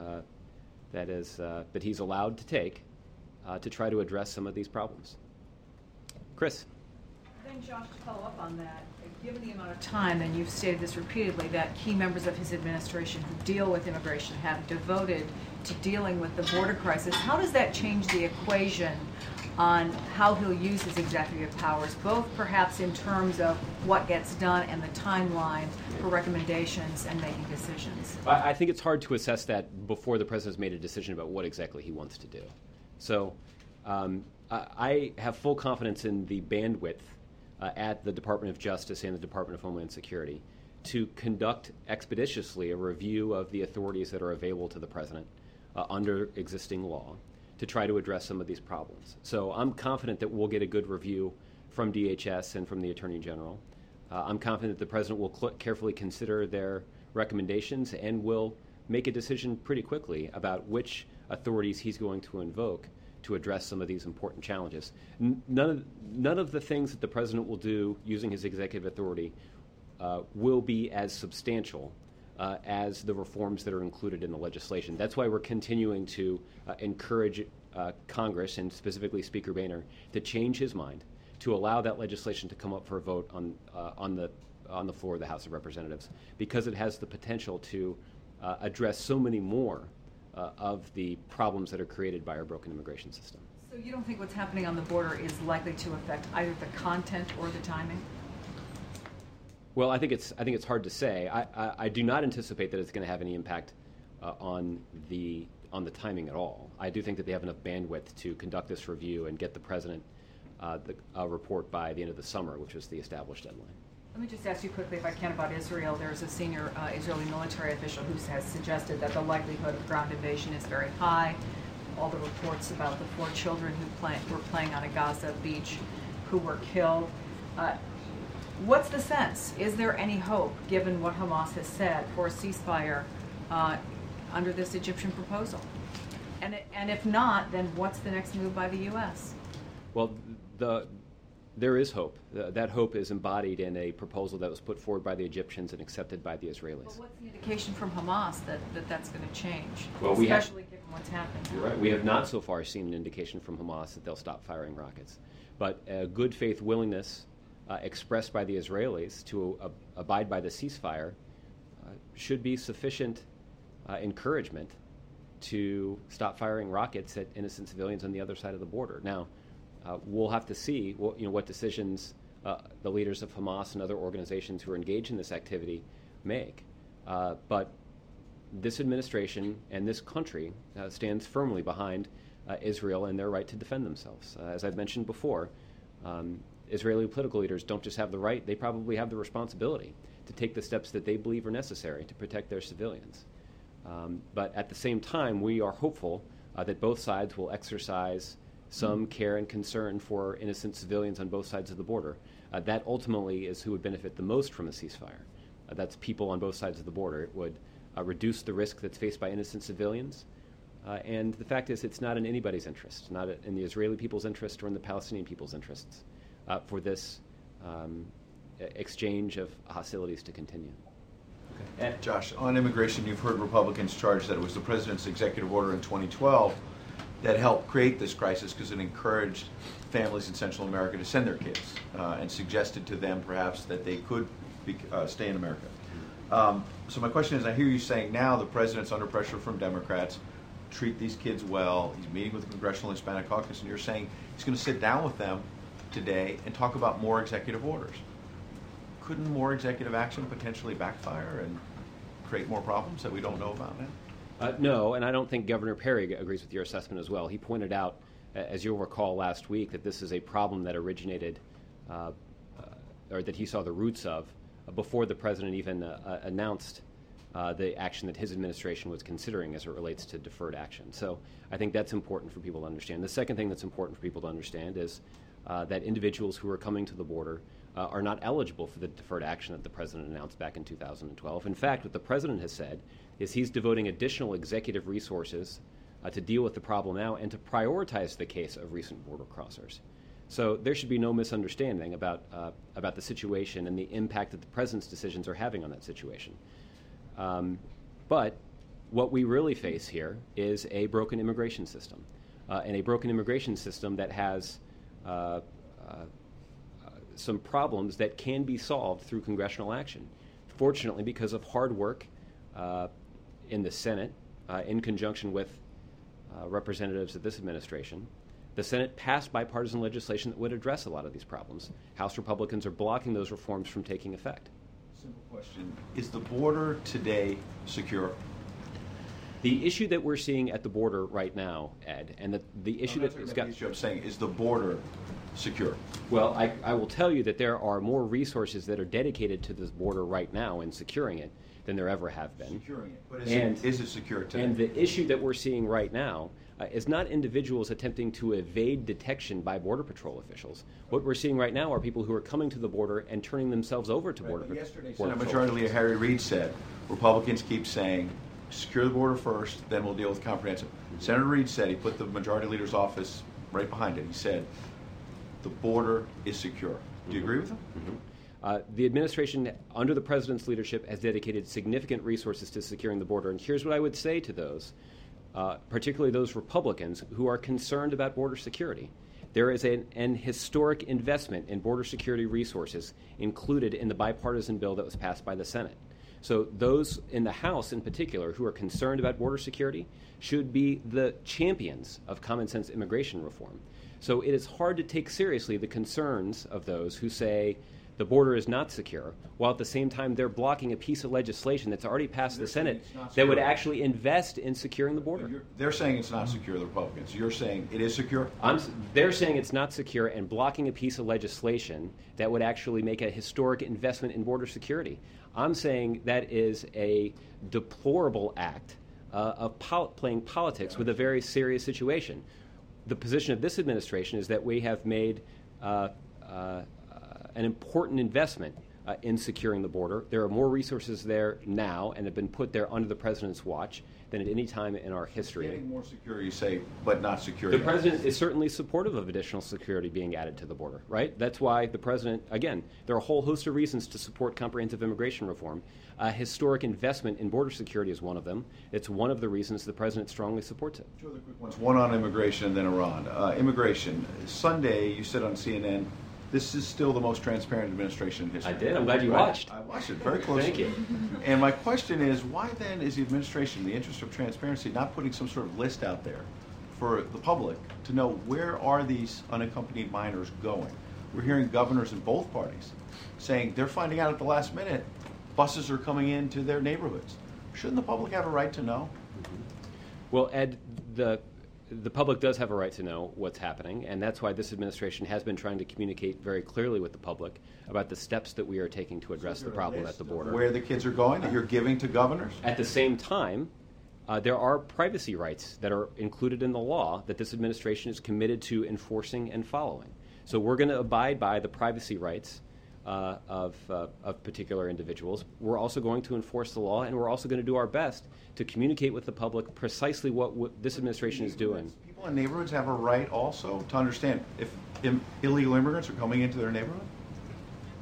he's allowed to take to try to address some of these problems. Chris. Then, Josh, to follow up on that, given the amount of time, and you've stated this repeatedly, that key members of his administration who deal with immigration have devoted to dealing with the border crisis, how does that change the equation on how he'll use his executive powers, both perhaps in terms of what gets done and the timeline for recommendations and making decisions? I think it's hard to assess that before the president's made a decision about what exactly he wants to do. So I have full confidence in the bandwidth at the Department of Justice and the Department of Homeland Security to conduct expeditiously a review of the authorities that are available to the president under existing law to try to address some of these problems. So I'm confident that we'll get a good review from DHS and from the Attorney General. I'm confident that the president will carefully consider their recommendations and will make a decision pretty quickly about which authorities he's going to invoke to address some of these important challenges. None of the things that the president will do using his executive authority will be as substantial as the reforms that are included in the legislation. That's why we're continuing to encourage Congress, and specifically Speaker Boehner, to change his mind, to allow that legislation to come up for a vote on the floor of the House of Representatives, because it has the potential to address so many more of the problems that are created by our broken immigration system. So you don't think what's happening on the border is likely to affect either the content or the timing? Well, I think it's hard to say. I do not anticipate that it's going to have any impact on the timing at all. I do think that they have enough bandwidth to conduct this review and get the president a report by the end of the summer, which was the established deadline. Let me just ask you quickly, if I can, about Israel. There's a senior Israeli military official who has suggested that the likelihood of ground invasion is very high. All the reports about the 4 children who were playing on a Gaza beach who were killed. What's the sense? Is there any hope, given what Hamas has said, for a ceasefire under this Egyptian proposal? And if not, then what's the next move by the U.S.? Well, there is hope. That hope is embodied in a proposal that was put forward by the Egyptians and accepted by the Israelis. But what's the indication from Hamas that that's going to change, well, especially given what's happened? You're right. We have not so far seen an indication from Hamas that they'll stop firing rockets. But a good faith willingness expressed by the Israelis to abide by the ceasefire should be sufficient encouragement to stop firing rockets at innocent civilians on the other side of the border. Now, we'll have to see what decisions the leaders of Hamas and other organizations who are engaged in this activity make. But this administration and this country stands firmly behind Israel and their right to defend themselves. As I've mentioned before, Israeli political leaders don't just have the right, they probably have the responsibility to take the steps that they believe are necessary to protect their civilians. But at the same time, we are hopeful that both sides will exercise some care and concern for innocent civilians on both sides of the border. That ultimately is who would benefit the most from a ceasefire. That's people on both sides of the border. It would reduce the risk that's faced by innocent civilians. And the fact is, it's not in anybody's interest, not in the Israeli people's interest or in the Palestinian people's interests, for this exchange of hostilities to continue. And Josh, on immigration, you've heard Republicans charge that it was the president's executive order in 2012 that helped create this crisis because it encouraged families in Central America to send their kids and suggested to them perhaps that they could stay in America. So my question is, I hear you saying now the president's under pressure from Democrats, treat these kids well, he's meeting with the Congressional Hispanic Caucus, and you're saying he's going to sit down with them today and talk about more executive orders. Couldn't more executive action potentially backfire and create more problems that we don't know about now? No, and I don't think Governor Perry agrees with your assessment as well. He pointed out, as you'll recall last week, that this is a problem that originated, or that he saw the roots of, before the president even announced the action that his administration was considering as it relates to deferred action. So I think that's important for people to understand. The second thing that's important for people to understand is that individuals who are coming to the border are not eligible for the deferred action that the president announced back in 2012. In fact, what the president has said is he's devoting additional executive resources to deal with the problem now and to prioritize the case of recent border crossers. So there should be no misunderstanding about the situation and the impact that the president's decisions are having on that situation. But what we really face here is a broken immigration system, and a broken immigration system that has some problems that can be solved through congressional action. Fortunately, because of hard work in the Senate, in conjunction with representatives of this administration, the Senate passed bipartisan legislation that would address a lot of these problems. House Republicans are blocking those reforms from taking effect. Simple question. Is the border today secure? The issue that we're seeing at the border right now, Ed, and the issue that's got... I'm saying, is the border secure? Well, I will tell you that there are more resources that are dedicated to this border right now and securing it than there ever have been. Securing it. But is it secure today? And the issue that we're seeing right now is not individuals attempting to evade detection by Border Patrol officials. What we're seeing right now are people who are coming to the border and turning themselves over to Border Patrol. Yesterday, Senate Majority Leader Harry Reid said, Republicans keep saying, secure the border first, then we'll deal with comprehensive. Senator Reid said, he put the Majority Leader's office right behind it. He said, the border is secure. Do you agree with him? Mm-hmm. The administration, under the president's leadership, has dedicated significant resources to securing the border. And here's what I would say to those, particularly those Republicans who are concerned about border security. There is an historic investment in border security resources included in the bipartisan bill that was passed by the Senate. So those in the House in particular who are concerned about border security should be the champions of common sense immigration reform. So it is hard to take seriously the concerns of those who say the border is not secure, while at the same time they're blocking a piece of legislation that's already passed the Senate that would actually invest in securing the border. They're saying it's not secure, the Republicans. You're saying it is secure? They're saying it's not secure and blocking a piece of legislation that would actually make a historic investment in border security. I'm saying that is a deplorable act of playing politics with a very serious situation. The position of this administration is that we have made an important investment in securing the border. There are more resources there now and have been put there under the president's watch than at any time in our history. Getting more secure, you say, but not secure. The president is certainly supportive of additional security being added to the border, right? That's why the president, again, there are a whole host of reasons to support comprehensive immigration reform. Historic investment in border security is one of them. It's one of the reasons the president strongly supports it. Two other quick ones. One on immigration and then Iran. Immigration. Sunday, you said on CNN, this is still the most transparent administration in history. I did. I'm glad you watched. I watched it very closely. Thank you. And my question is, why then is the administration, in the interest of transparency, not putting some sort of list out there for the public to know where are these unaccompanied minors going? We're hearing governors in both parties saying they're finding out at the last minute buses are coming into their neighborhoods. Shouldn't the public have a right to know? Well, Ed, the public does have a right to know what's happening, and that's why this administration has been trying to communicate very clearly with the public about the steps that we are taking to address the problem at the border. Where the kids are going that you're giving to governors? At the same time, there are privacy rights that are included in the law that this administration is committed to enforcing and following. So we're going to abide by the privacy rights of particular individuals. We're also going to enforce the law, and we're also going to do our best to communicate with the public precisely what this administration is doing. People in neighborhoods have a right also to understand if illegal immigrants are coming into their neighborhood?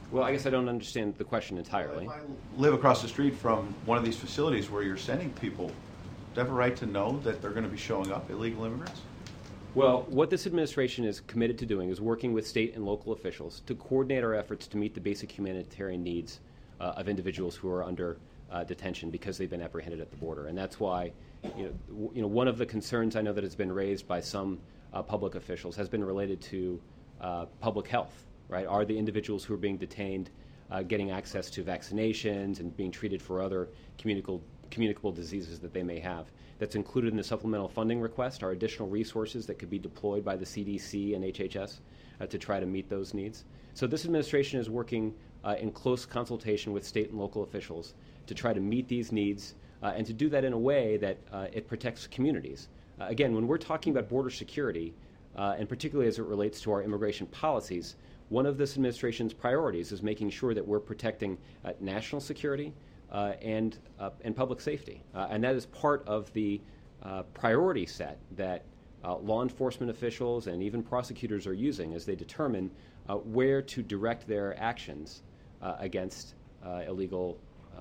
Well, I guess I don't understand the question entirely. Well, if I live across the street from one of these facilities where you're sending people, do I have a right to know that they're going to be showing up, illegal immigrants? Well, what this administration is committed to doing is working with state and local officials to coordinate our efforts to meet the basic humanitarian needs of individuals who are under detention because they've been apprehended at the border. And that's why, one of the concerns I know that has been raised by some public officials has been related to public health, right? Are the individuals who are being detained getting access to vaccinations and being treated for other communicable diseases that they may have? That's included in the supplemental funding request are additional resources that could be deployed by the CDC and HHS to try to meet those needs. So this administration is working in close consultation with state and local officials to try to meet these needs and to do that in a way that it protects communities. Again, when we're talking about border security, and particularly as it relates to our immigration policies, one of this administration's priorities is making sure that we're protecting national security and public safety. And that is part of the priority set that law enforcement officials and even prosecutors are using as they determine where to direct their actions against illegal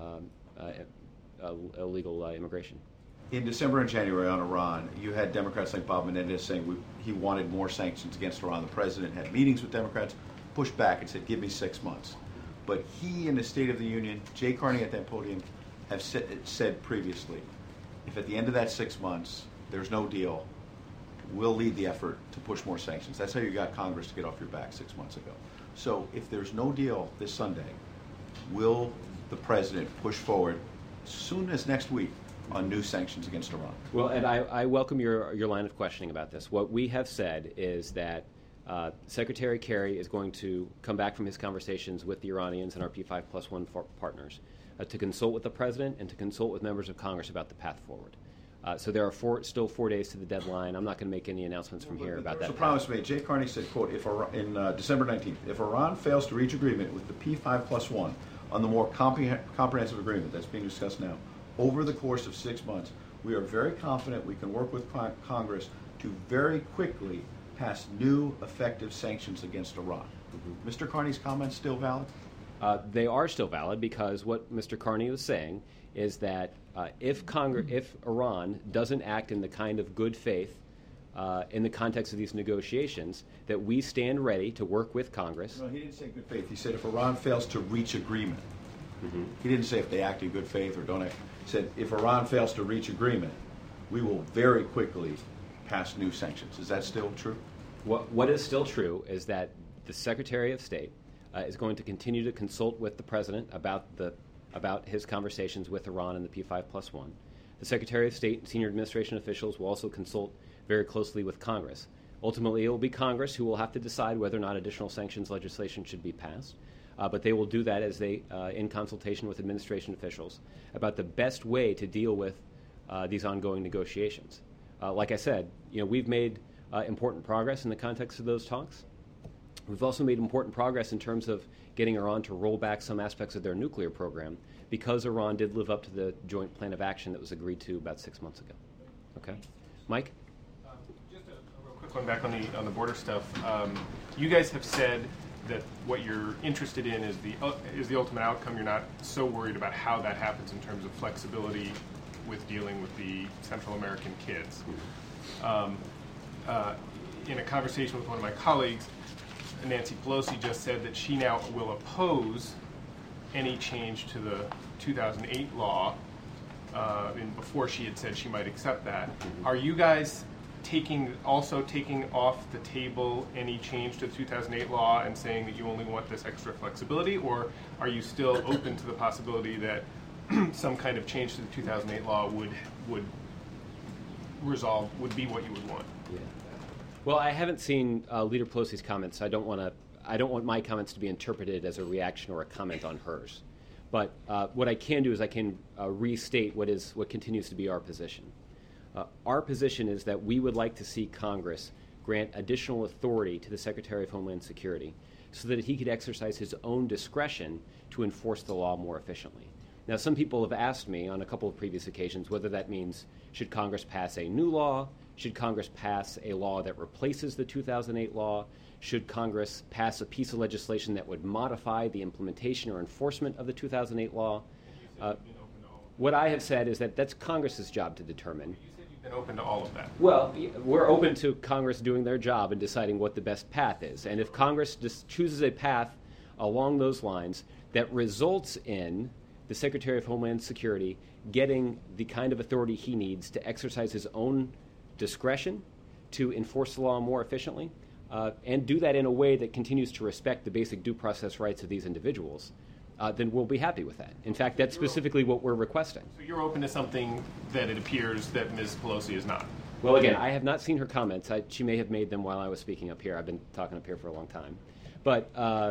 immigration. In December and January on Iran, you had Democrats like Bob Menendez saying he wanted more sanctions against Iran. The president had meetings with Democrats, pushed back and said, give me 6 months. But he, in the State of the Union, Jay Carney at that podium, have said previously, if at the end of that 6 months there's no deal, we'll lead the effort to push more sanctions. That's how you got Congress to get off your back 6 months ago. So if there's no deal this Sunday, will the president push forward as soon as next week on new sanctions against Iran? Well, and I welcome your line of questioning about this. What we have said is that Secretary Kerry is going to come back from his conversations with the Iranians and our P5+1 partners to consult with the president and to consult with members of Congress about the path forward. So there are still 4 days to the deadline. I'm not going to make any announcements from here about that. So promise me, Jay Carney said, quote, if in December 19th, if Iran fails to reach agreement with the P5+1 on the more comprehensive agreement that's being discussed now, over the course of 6 months, we are very confident we can work with Congress to very quickly pass new effective sanctions against Iran. Mm-hmm. Mr. Carney's comments still valid? They are still valid because what Mr. Carney was saying is that if Iran doesn't act in the kind of good faith in the context of these negotiations, that we stand ready to work with Congress. No, he didn't say good faith. He said if Iran fails to reach agreement. Mm-hmm. He didn't say if they act in good faith or don't act. He said if Iran fails to reach agreement, we will very quickly pass new sanctions. Is that still true? What is still true is that the Secretary of State is going to continue to consult with the President about his conversations with Iran and the P5+1. The Secretary of State and senior administration officials will also consult very closely with Congress. Ultimately, it will be Congress who will have to decide whether or not additional sanctions legislation should be passed. But they will do that as in consultation with administration officials about the best way to deal with these ongoing negotiations. Like I said, we've made important progress in the context of those talks. We've also made important progress in terms of getting Iran to roll back some aspects of their nuclear program because Iran did live up to the joint plan of action that was agreed to about 6 months ago. Okay, Mike? Just a real quick one back on the border stuff. You guys have said that what you're interested in is the ultimate outcome. You're not so worried about how that happens in terms of flexibility with dealing with the Central American kids. In a conversation with one of my colleagues, Nancy Pelosi just said that she now will oppose any change to the 2008 law, and before she had said she might accept that. Are you guys also taking off the table any change to the 2008 law and saying that you only want this extra flexibility, or are you still open to the possibility that some kind of change to the 2008 law would be what you would want? Yeah. Well, I haven't seen Leader Pelosi's comments. I don't want my comments to be interpreted as a reaction or a comment on hers. But what I can do is I can restate what continues to be our position. Our position is that we would like to see Congress grant additional authority to the Secretary of Homeland Security so that he could exercise his own discretion to enforce the law more efficiently. Now, some people have asked me on a couple of previous occasions whether that means should Congress pass a new law, Should Congress pass a law that replaces the 2008 law? Should Congress pass a piece of legislation that would modify the implementation or enforcement of the 2008 law? What I have said is that that's Congress's job to determine. You said you've been open to all of that. Well, we're open to Congress doing their job and deciding what the best path is. And if Congress just chooses a path along those lines that results in the Secretary of Homeland Security getting the kind of authority he needs to exercise his own discretion to enforce the law more efficiently, and do that in a way that continues to respect the basic due process rights of these individuals, then we'll be happy with that. In fact, that's specifically what we're requesting. So you're open to something that it appears that Ms. Pelosi is not? Well, again, I have not seen her comments. She may have made them while I was speaking up here. I've been talking up here for a long time. But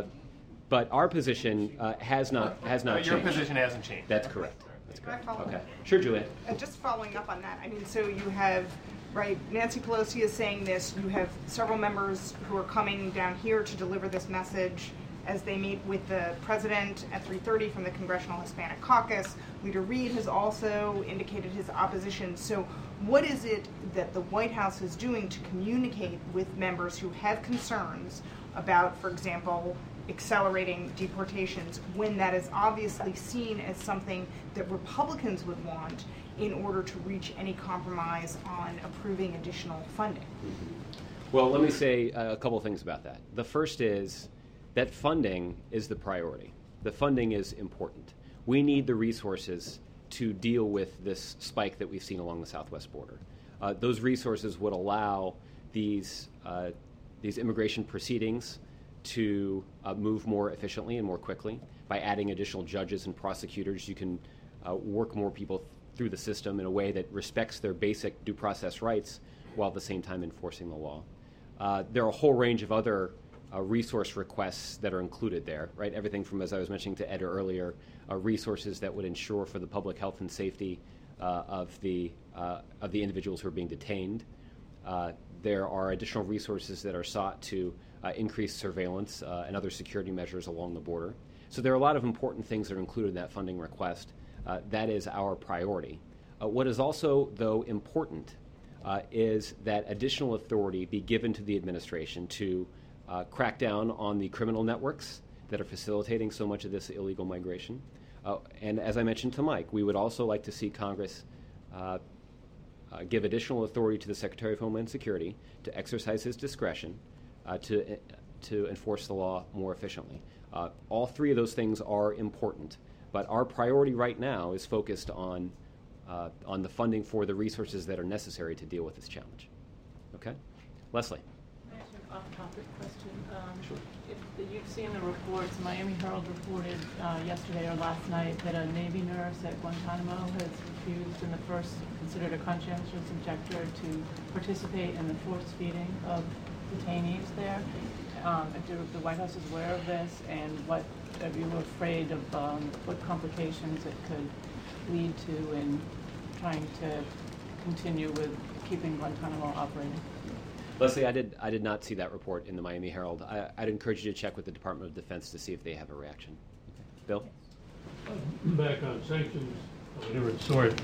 our position has not changed. Your position hasn't changed. That's correct. That's Can I correct. follow Okay. up? Sure, Juliet. Just following up on that, I mean, so you have, right, Nancy Pelosi is saying this, you have several members who are coming down here to deliver this message as they meet with the president at 3:30 from the Congressional Hispanic Caucus. Leader Reid has also indicated his opposition. So what is it that the White House is doing to communicate with members who have concerns about, for example, accelerating deportations, when that is obviously seen as something that Republicans would want in order to reach any compromise on approving additional funding? Well, let me say a couple of things about that. The first is that funding is the priority. The funding is important. We need the resources to deal with this spike that we've seen along the southwest border. Those resources would allow these immigration proceedings to move more efficiently and more quickly. By adding additional judges and prosecutors, you can work more people through the system in a way that respects their basic due process rights while at the same time enforcing the law. There are a whole range of other resource requests that are included there, right? Everything from, as I was mentioning to Ed earlier, resources that would ensure for the public health and safety of the individuals who are being detained. There are additional resources that are sought to increase surveillance and other security measures along the border. So there are a lot of important things that are included in that funding request. That is our priority. What is also, though, important is that additional authority be given to the administration to crack down on the criminal networks that are facilitating so much of this illegal migration. And as I mentioned to Mike, we would also like to see Congress give additional authority to the Secretary of Homeland Security to exercise his discretion to enforce the law more efficiently. All three of those things are important, but our priority right now is focused on the funding for the resources that are necessary to deal with this challenge. Okay? Leslie. Can I ask you an off-topic question? Sure. If you've seen the reports, Miami Herald reported yesterday or last night that a Navy nurse at Guantanamo has refused in the first, considered a conscientious objector, to participate in the force feeding of detainees there. If the White House is aware of this, and what are you afraid of, what complications it could lead to in trying to continue with keeping Guantanamo operating? Leslie, I did not see that report in the Miami Herald. I'd encourage you to check with the Department of Defense to see if they have a reaction. Okay. Bill? Back on sanctions of a different sort,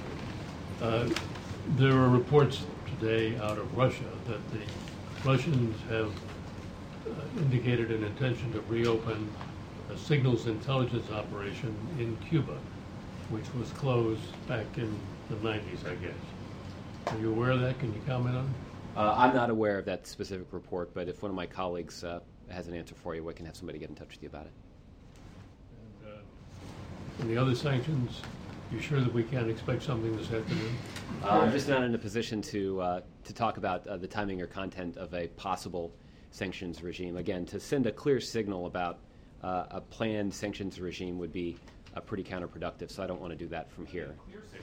there are reports today out of Russia that the Russians have indicated an intention to reopen a signals intelligence operation in Cuba, which was closed back in the 90s, I guess. Are you aware of that? Can you comment on it? I'm not aware of that specific report, but if one of my colleagues has an answer for you, we can have somebody get in touch with you about it. And the other sanctions, you sure that we can't expect something this afternoon? I'm just not in a position to talk about the timing or content of a possible sanctions regime. Again, to send a clear signal about a planned sanctions regime would be pretty counterproductive, so I don't want to do that from here.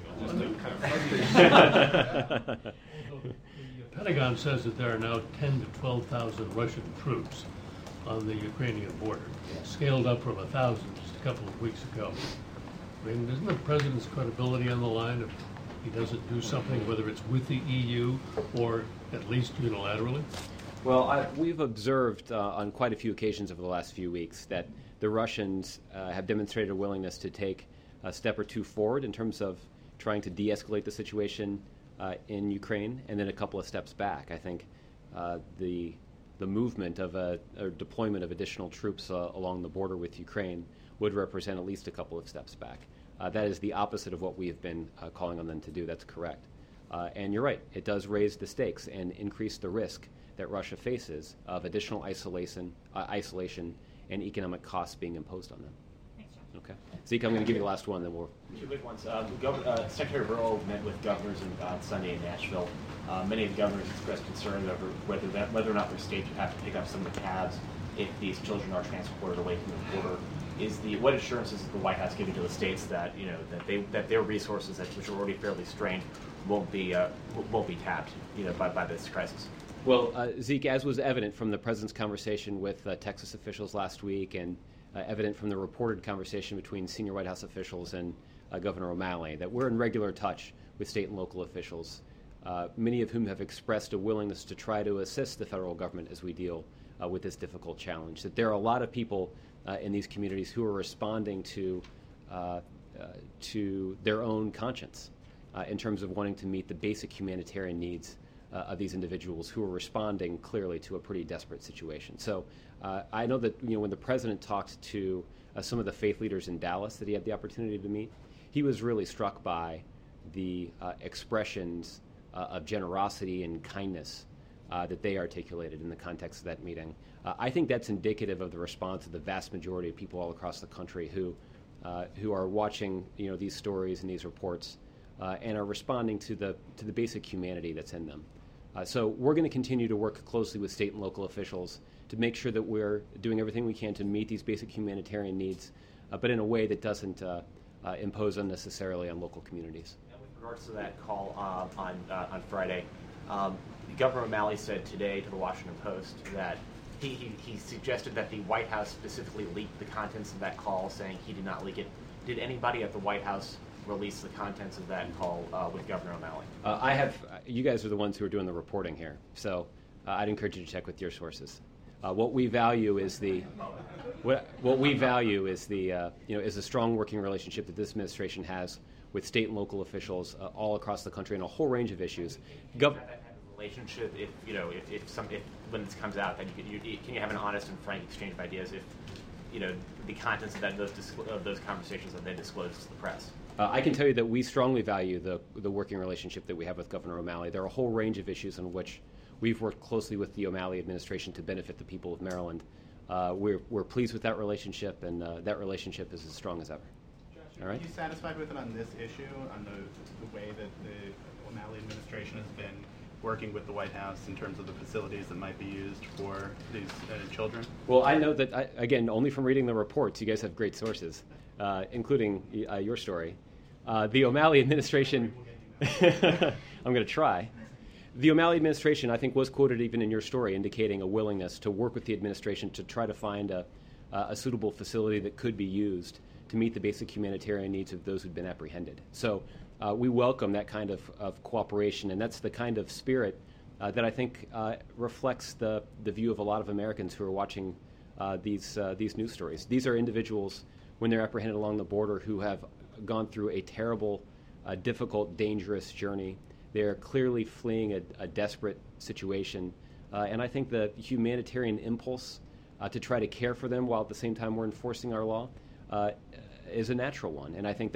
The Pentagon says that there are now 10 to 12,000 Russian troops on the Ukrainian border, scaled up from 1,000 just a couple of weeks ago. I mean, isn't the president's credibility on the line if he doesn't do something, whether it's with the EU or at least unilaterally? Well, we've observed on quite a few occasions over the last few weeks that the Russians have demonstrated a willingness to take a step or two forward in terms of trying to de-escalate the situation in Ukraine and then a couple of steps back. I think the movement of a deployment of additional troops along the border with Ukraine would represent at least a couple of steps back. That is the opposite of what we have been calling on them to do. That's correct. And you're right. It does raise the stakes and increase the risk that Russia faces of additional isolation and economic costs being imposed on them. Thanks, Josh. Okay. Zeke, I'm going to give you the last one, then we'll... Two quick ones. Secretary Burrow met with governors on Sunday in Nashville. Many of the governors expressed concern over whether or not their states would have to pick up some of the tabs if these children are transported away from the border. What assurances is the White House giving to the states that that their resources, which are already fairly strained, won't be tapped by this crisis? Well, Zeke, as was evident from the president's conversation with Texas officials last week and evident from the reported conversation between senior White House officials and Governor O'Malley, that we're in regular touch with state and local officials, many of whom have expressed a willingness to try to assist the federal government as we deal with this difficult challenge. That there are a lot of people in these communities who are responding to their own conscience in terms of wanting to meet the basic humanitarian needs of these individuals who are responding clearly to a pretty desperate situation. So I know that when the president talked to some of the faith leaders in Dallas that he had the opportunity to meet, he was really struck by the expressions of generosity and kindness that they articulated in the context of that meeting. I think that's indicative of the response of the vast majority of people all across the country who are watching these stories and these reports and are responding to the basic humanity that's in them. So we're going to continue to work closely with state and local officials to make sure that we're doing everything we can to meet these basic humanitarian needs, but in a way that doesn't impose unnecessarily on local communities. And with regards to that call on Friday, Governor O'Malley said today to the Washington Post that he suggested that the White House specifically leaked the contents of that call, saying he did not leak it. Did anybody at the White House release the contents of that call with Governor O'Malley? You guys are the ones who are doing the reporting here, so I'd encourage you to check with your sources. What we value is the is a strong working relationship that this administration has with state and local officials all across the country on a whole range of issues. Relationship, if when this comes out, that can you have an honest and frank exchange of ideas if the contents of those conversations are then disclosed to the press? I can tell you that we strongly value the working relationship that we have with Governor O'Malley. There are a whole range of issues on which we've worked closely with the O'Malley administration to benefit the people of Maryland. We're pleased with that relationship, and that relationship is as strong as ever. Josh, all right? Are you satisfied with it on this issue, on the way that the O'Malley administration has been working with the White House in terms of the facilities that might be used for these children? Well, I know that, again, only from reading the reports, you guys have great sources, including your story. The O'Malley administration, I'm going to try. The O'Malley administration, I think, was quoted even in your story indicating a willingness to work with the administration to try to find a suitable facility that could be used to meet the basic humanitarian needs of those who've been apprehended. So we welcome that kind of cooperation, and that's the kind of spirit that I think reflects the view of a lot of Americans who are watching these news stories. These are individuals, when they're apprehended along the border, who have gone through a terrible, difficult, dangerous journey. They're clearly fleeing a desperate situation, and I think the humanitarian impulse to try to care for them while at the same time we're enforcing our law is a natural one, and I think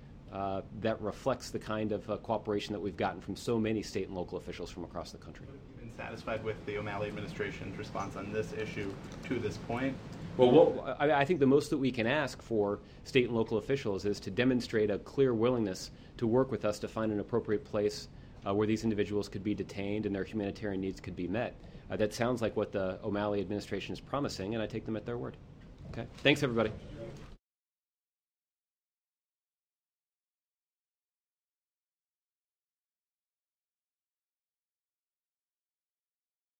that reflects the kind of cooperation that we've gotten from so many state and local officials from across the country. Have you been satisfied with the O'Malley administration's response on this issue to this point? Well, I think the most that we can ask for state and local officials is to demonstrate a clear willingness to work with us to find an appropriate place where these individuals could be detained and their humanitarian needs could be met. That sounds like what the O'Malley administration is promising, and I take them at their word. Okay? Thanks, everybody.